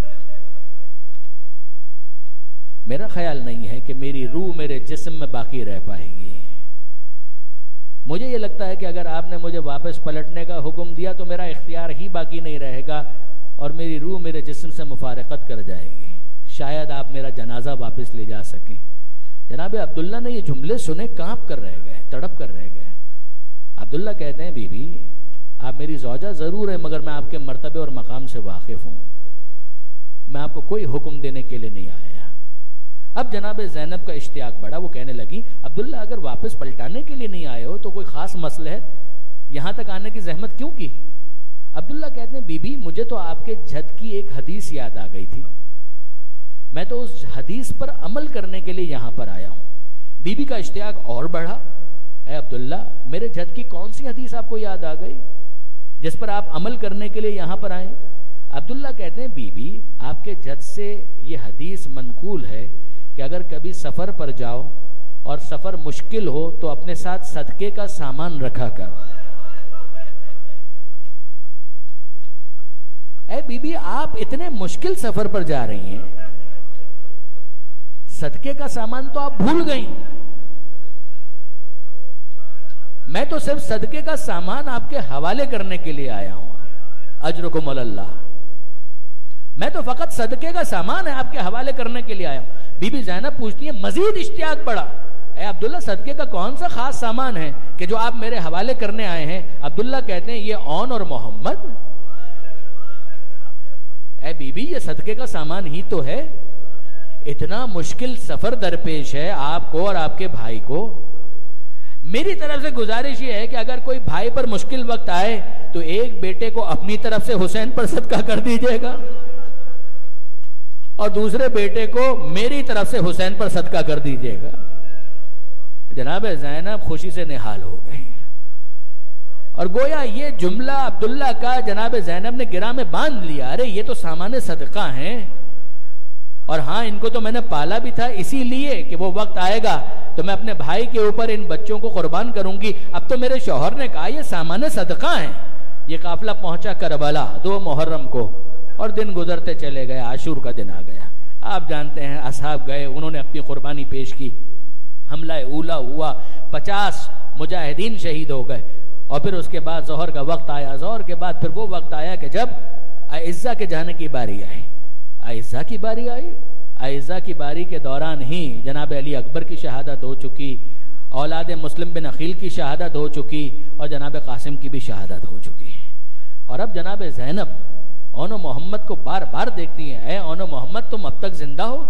میرا خیال نہیں ہے کہ میری روح میرے جسم میں باقی رہ پائے گی. مجھے یہ لگتا ہے کہ اگر آپ نے مجھے واپس پلٹنے کا حکم دیا تو میرا اختیار ہی باقی نہیں رہے گا اور میری روح میرے جسم سے مفارقت کر جائے گی. شاید آپ میرا جنازہ واپس لے جا سکیں. جناب عبداللہ نے یہ جملے سنے کانپ کر رہ گئے، تڑپ کر رہ گئے. عبداللہ کہتے ہیں بی بی آپ میری زوجہ ضرور ہے مگر میں آپ کے مرتبے اور مقام سے واقف ہوں، میں آپ کو کوئی حکم دینے کے لیے نہیں آیا۔ اب جناب زینب کا اشتیاق بڑھا، وہ کہنے لگی عبداللہ اگر واپس پلٹانے کے لیے نہیں آئے ہو تو کوئی خاص مسئلہ ہے، یہاں تک آنے کی زحمت کیوں کی؟ عبداللہ کہتے ہیں بی بی مجھے تو آپ کے جد کی ایک حدیث یاد آ گئی تھی، میں تو اس حدیث پر عمل کرنے کے لیے یہاں پر آیا ہوں۔ بی بی کا اشتیاق اور بڑھا، اے عبداللہ میرے جد کی کون سی حدیث آپ کو یاد آ گئی جس پر آپ عمل کرنے کے لیے یہاں پر آئیں؟ عبداللہ کہتے ہیں بی بی آپ کے جد سے یہ حدیث منقول ہے کہ اگر کبھی سفر پر جاؤ اور سفر مشکل ہو تو اپنے ساتھ صدقے کا سامان رکھا کر۔ اے بی بی آپ اتنے مشکل سفر پر جا رہی ہیں، صدقے کا سامان تو آپ بھول گئیں، میں تو صرف صدقے کا سامان آپ کے حوالے کرنے کے لیے آیا ہوں، اجرکم اللہ، میں تو فقط صدقے کا سامان ہے آپ کے حوالے کرنے کے لیے آیا ہوں۔ بی بی زینب پوچھتی ہے مزید اشتیاق بڑھا، اے عبداللہ صدقے کا کون سا خاص سامان ہے کہ جو آپ میرے حوالے کرنے آئے ہیں؟ عبداللہ کہتے ہیں یہ اون اور محمد۔ اے بی بی یہ صدقے کا سامان ہی تو ہے، اتنا مشکل سفر درپیش ہے آپ کو اور آپ کے بھائی کو، میری طرف سے گزارش یہ ہے کہ اگر کوئی بھائی پر مشکل وقت آئے تو ایک بیٹے کو اپنی طرف سے حسین پر صدقہ کر دیجئے گا اور دوسرے بیٹے کو میری طرف سے حسین پر صدقہ کر دیجئے گا۔ جناب زینب خوشی سے نہال ہو گئی اور گویا یہ جملہ عبداللہ کا جناب زینب نے گرہ میں باندھ لیا، ارے یہ تو سامان صدقہ ہیں، اور ہاں ان کو تو میں نے پالا بھی تھا اسی لیے کہ وہ وقت آئے گا تو میں اپنے بھائی کے اوپر ان بچوں کو قربان کروں گی۔ اب تو میرے شوہر نے کہا یہ سامان صدقہ ہیں۔ یہ قافلہ پہنچا کربلا 2 محرم کو اور دن گزرتے چلے گئے، عاشور کا دن آ گیا۔ آپ جانتے ہیں اصحاب گئے، انہوں نے اپنی قربانی پیش کی، حملہ اولا ہوا، 50 مجاہدین شہید ہو گئے، اور پھر اس کے بعد ظہر کا وقت آیا، ظہر کے بعد پھر وہ وقت آیا کہ جب اعزہ کے جانے کی باری آئی، اعزہ کی باری آئی، اعزہ کی باری کے دوران ہی جناب علی اکبر کی شہادت ہو چکی، اولاد مسلم بن عقیل کی شہادت ہو چکی، اور جناب قاسم کی بھی شہادت ہو چکی، اور اب جناب زینب اون و محمد کو بار بار دیکھتی ہیں، اے اون و محمد تم اب تک زندہ ہو؟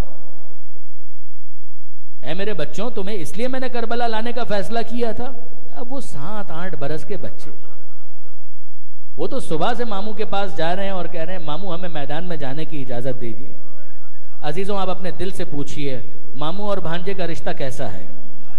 اے میرے بچوں تمہیں اس لیے میں نے کربلا لانے کا فیصلہ کیا تھا؟ اب وہ 7-8 برس کے بچے، وہ تو صبح سے ماموں کے پاس جا رہے ہیں اور کہہ رہے ہیں ماموں ہمیں میدان میں جانے کی اجازت دیجیے۔ عزیزوں آپ اپنے دل سے پوچھئے ماموں اور بھانجے کا رشتہ کیسا ہے؟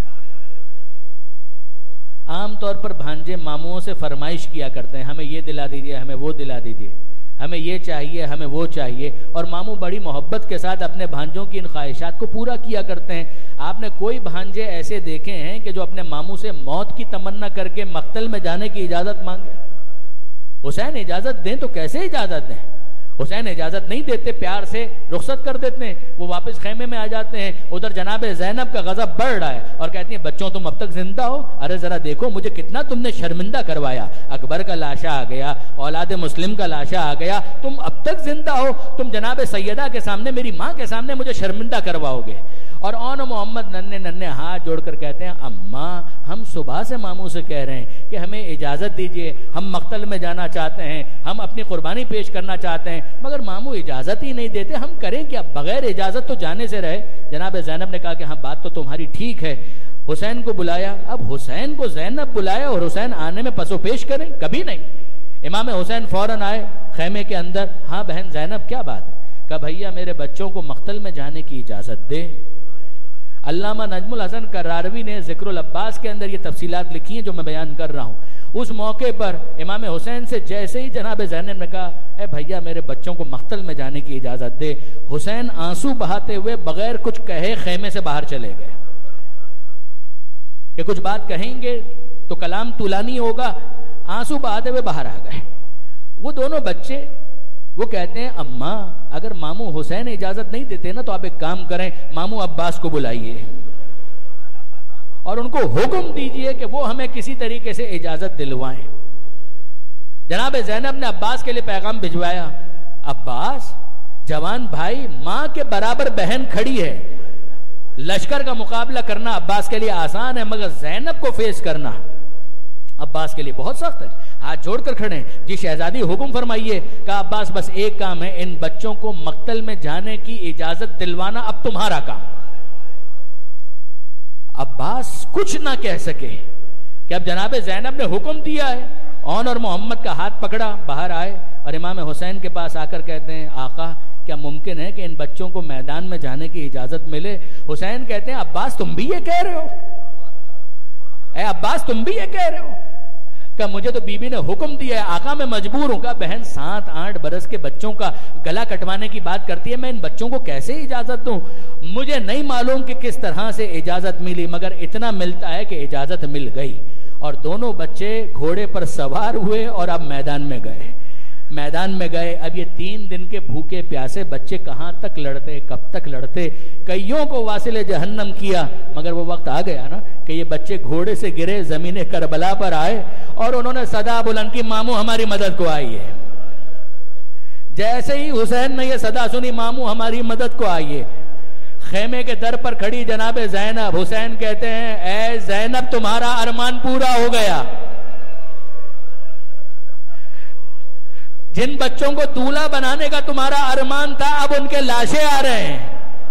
عام طور پر بھانجے ماموں سے فرمائش کیا کرتے ہیں، ہمیں یہ دلا دیجیے، ہمیں وہ دلا دیجیے، ہمیں یہ چاہیے، ہمیں وہ چاہیے، اور ماموں بڑی محبت کے ساتھ اپنے بھانجوں کی ان خواہشات کو پورا کیا کرتے ہیں۔ آپ نے کوئی بھانجے ایسے دیکھے ہیں کہ جو اپنے ماموں سے موت کی تمنا کر کے مقتل میں جانے کی اجازت مانگے؟ حسین اجازت دیں تو کیسے اجازت دیں؟ حسین اجازت نہیں دیتے، پیار سے رخصت کر دیتے ہیں، وہ واپس خیمے میں آ جاتے ہیں۔ ادھر جناب زینب کا غضب بڑھ رہا ہے اور کہتی ہیں بچوں تم اب تک زندہ ہو؟ ارے ذرا دیکھو مجھے کتنا تم نے شرمندہ کروایا، اکبر کا لاشا آ گیا، اولاد مسلم کا لاشا آ گیا، تم اب تک زندہ ہو؟ تم جناب سیدہ کے سامنے، میری ماں کے سامنے مجھے شرمندہ کرواؤ گے؟ اور اون محمد ننھے ہاتھ جوڑ کر کہتے ہیں اماں ہم صبح سے ماموں سے کہہ رہے ہیں کہ ہمیں اجازت دیجئے، ہم مقتل میں جانا چاہتے ہیں، ہم اپنی قربانی پیش کرنا چاہتے ہیں، مگر ماموں اجازت ہی نہیں دیتے، ہم کریں کیا؟ بغیر اجازت تو جانے سے رہے۔ جناب زینب نے کہا کہ ہاں بات تو تمہاری ٹھیک ہے۔ حسین کو بلایا، اب حسین کو زینب بلایا اور حسین آنے میں پسو پیش کریں؟ کبھی نہیں۔ امام حسین فوراً آئے خیمے کے اندر، ہاں بہن زینب کیا بات ہے؟ کہا بھیا میرے بچوں کو مقتل میں جانے کی اجازت دے۔ علامہ نجم الحسن کراروی نے ذکر العباس کے اندر یہ تفصیلات لکھی ہیں جو میں بیان کر رہا ہوں۔ اس موقع پر امام حسین سے جیسے ہی جناب زینب نے کہا اے بھیا میرے بچوں کو مقتل میں جانے کی اجازت دے، حسین آنسو بہاتے ہوئے بغیر کچھ کہے خیمے سے باہر چلے گئے کہ کچھ بات کہیں گے تو کلام طولانی ہوگا، آنسو بہاتے ہوئے باہر آ گئے۔ وہ دونوں بچے وہ کہتے ہیں اماں اگر ماموں حسین اجازت نہیں دیتے نا تو آپ ایک کام کریں، ماموں عباس کو بلائیے اور ان کو حکم دیجئے کہ وہ ہمیں کسی طریقے سے اجازت دلوائیں۔ جناب زینب نے عباس کے لیے پیغام بھجوایا، عباس جوان بھائی، ماں کے برابر بہن کھڑی ہے، لشکر کا مقابلہ کرنا عباس کے لیے آسان ہے مگر زینب کو فیس کرنا عباس کے لیے بہت سخت ہے، ہاتھ جوڑ کر کھڑے ہیں، جی شہزادی حکم فرمائیے۔ کہا عباس بس ایک کام ہے، ان بچوں کو مقتل میں جانے کی اجازت دلوانا اب تمہارا کام۔ عباس کچھ نہ کہہ سکے کہ اب جناب زینب نے حکم دیا ہے۔ اون اور محمد کا ہاتھ پکڑا، باہر آئے اور امام حسین کے پاس آ کر کہتے ہیں آقا کیا ممکن ہے کہ ان بچوں کو میدان میں جانے کی اجازت ملے؟ حسین کہتے ہیں عباس تم بھی یہ کہہ رہے ہو؟ اے عباس تم بھی یہ کہہ رہے ہو؟ کہ مجھے تو بی بی نے حکم دیا ہے آقا میں مجبور ہوں۔ کہ بہن 7-8 برس کے بچوں کا گلا کٹوانے کی بات کرتی ہے، میں ان بچوں کو کیسے اجازت دوں؟ مجھے نہیں معلوم کہ کس طرح سے اجازت ملی، مگر اتنا ملتا ہے کہ اجازت مل گئی۔ اور دونوں بچے گھوڑے پر سوار ہوئے اور اب میدان میں گئے۔ اب یہ 3 دن کے بھوکے پیاسے بچے کہاں تک لڑتے، کب تک لڑتے؟ کئیوں کو واصل جہنم کیا، مگر وہ وقت آ گیا نا کہ یہ بچے گھوڑے سے گرے، زمین کربلا پر آئے اور انہوں نے صدا بلند کی ماموں ہماری مدد کو آئیے۔ جیسے ہی حسین نے یہ صدا سنی ماموں ہماری مدد کو آئیے، خیمے کے در پر کھڑی جناب زینب، حسین کہتے ہیں اے زینب تمہارا ارمان پورا ہو گیا۔ جن بچوں کو دولہا بنانے کا تمہارا ارمان تھا اب ان کے لاشیں آ رہے ہیں۔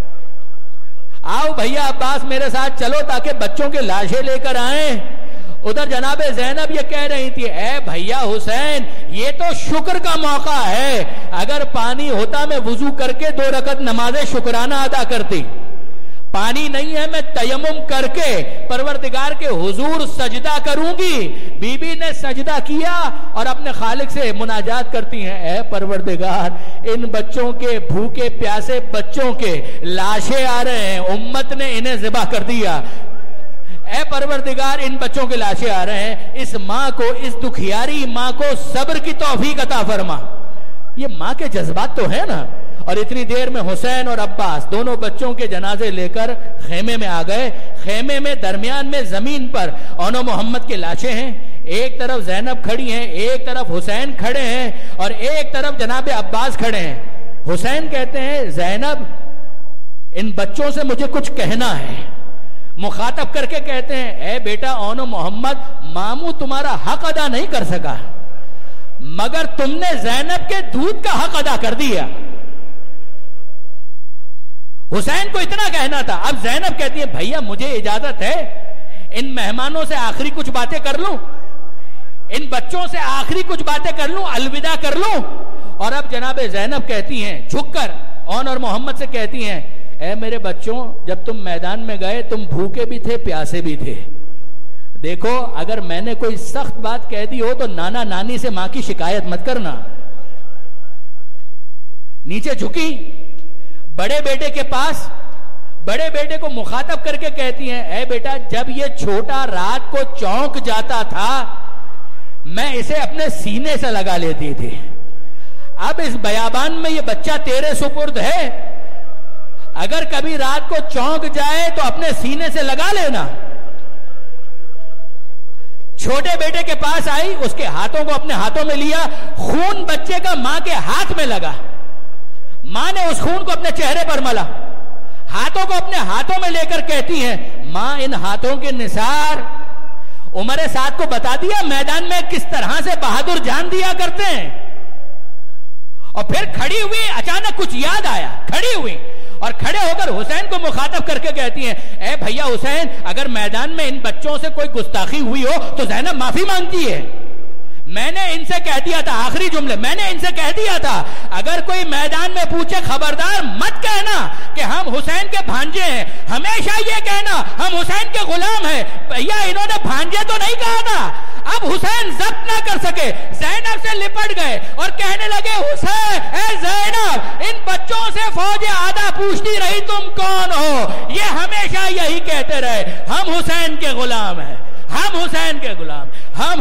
آؤ بھیا عباس میرے ساتھ چلو تاکہ بچوں کے لاشیں لے کر آئیں۔ ادھر جناب زینب یہ کہہ رہی تھی اے بھیا حسین یہ تو شکر کا موقع ہے، اگر پانی ہوتا میں وضو کر کے 2 رکعت نماز شکرانہ ادا کرتی، پانی نہیں ہے میں تیمم کر کے پروردگار کے حضور سجدہ کروں گی۔ بی بی نے سجدہ کیا اور اپنے خالق سے مناجات کرتی ہیں اے پروردگار ان بچوں کے بھوکے پیاسے بچوں کے لاشیں آ رہے ہیں، امت نے انہیں ذبح کر دیا، اے پروردگار ان بچوں کے لاشیں آ رہے ہیں، اس ماں کو، اس دکھیاری ماں کو صبر کی توفیق عطا فرما۔ یہ ماں کے جذبات تو ہیں نا۔ اور اتنی دیر میں حسین اور عباس دونوں بچوں کے جنازے لے کر خیمے میں آ گئے۔ خیمے میں درمیان میں زمین پر اون و محمد کے لاشیں ہیں، ایک طرف زینب کھڑی ہیں، ایک طرف حسین کھڑے ہیں اور ایک طرف جناب عباس کھڑے ہیں۔ حسین کہتے ہیں زینب ان بچوں سے مجھے کچھ کہنا ہے، مخاطب کر کے کہتے ہیں اے بیٹا اون و محمد ماموں تمہارا حق ادا نہیں کر سکا مگر تم نے زینب کے دودھ کا حق ادا کر دیا۔ حسین کو اتنا کہنا تھا، اب زینب کہتی ہے بھیا مجھے اجازت ہے ان مہمانوں سے آخری کچھ باتیں کر لوں، ان بچوں سے آخری کچھ باتیں کر لوں، الوداع کر لوں۔ اور اب جناب زینب کہتی ہیں جھک کر اون اور محمد سے کہتی ہیں اے میرے بچوں جب تم میدان میں گئے تم بھوکے بھی تھے پیاسے بھی تھے، دیکھو اگر میں نے کوئی سخت بات کہہ دی ہو تو نانا نانی سے ماں کی شکایت مت کرنا۔ نیچے جھکی بڑے بیٹے کے پاس، بڑے بیٹے کو مخاطب کر کے کہتی ہیں اے بیٹا جب یہ چھوٹا رات کو چونک جاتا تھا میں اسے اپنے سینے سے لگا لیتی تھی، اب اس بیابان میں یہ بچہ تیرے سپرد ہے، اگر کبھی رات کو چونک جائے تو اپنے سینے سے لگا لینا۔ چھوٹے بیٹے کے پاس آئی، اس کے ہاتھوں کو اپنے ہاتھوں میں لیا، خون بچے کا ماں کے ہاتھ میں لگا، ماں نے اس خون کو اپنے چہرے پر ملا، ہاتھوں کو اپنے ہاتھوں میں لے کر کہتی ہیں ماں ان ہاتھوں کے نثار عمر سعد کو بتا دیا میدان میں کس طرح سے بہادر جان دیا کرتے ہیں۔ اور پھر کھڑی ہوئی اچانک کچھ یاد آیا، کھڑی ہوئی اور کھڑے ہو کر حسین کو مخاطب کر کے کہتی ہیں اے بھیا حسین اگر میدان میں ان بچوں سے کوئی گستاخی ہوئی ہو تو زینب معافی مانگتی ہے، میں نے ان سے کہہ دیا تھا، آخری جملے میں نے ان سے کہہ دیا تھا اگر کوئی میدان میں پوچھے خبردار مت کہنا کہ ہم حسین کے بھانجے ہیں، ہمیشہ یہ کہنا ہم حسین کے غلام ہیں۔ بھیا انہوں نے بھانجے تو نہیں کہا تھا۔ اب حسین ضبط نہ کر سکے، زینب سے لپٹ گئے اور کہنے لگے حسین اے زینب ان بچوں سے فوج آدھا پوچھتی رہی تم کون ہو، یہ ہمیشہ یہی کہتے رہے ہم حسین کے غلام ہیں، ہم حسین کے غلام، ہم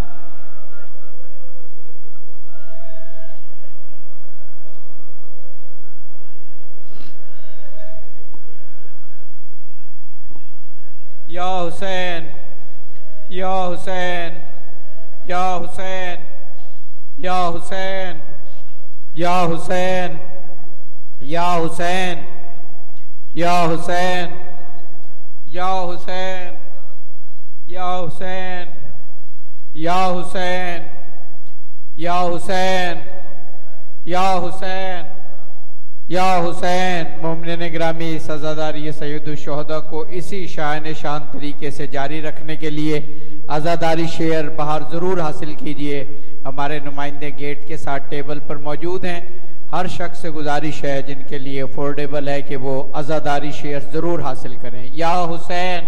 یا حسین یا حسین یا حسین یا حسین یا حسین یا حسین یا حسین یا حسین یا حسین یا حسین یا حسین یا حسین یا حسین. مومنین گرامی، سزاداری سید الشہداء کو اسی شائن شان طریقے سے جاری رکھنے کے لیے عزاداری شیئر باہر ضرور حاصل کیجئے. ہمارے نمائندے گیٹ کے ساتھ ٹیبل پر موجود ہیں. ہر شخص سے گزارش ہے جن کے لیے افورڈیبل ہے کہ وہ عزاداری شیئر ضرور حاصل کریں. یا حسین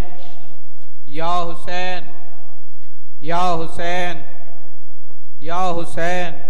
یا حسین یا حسین یا حسین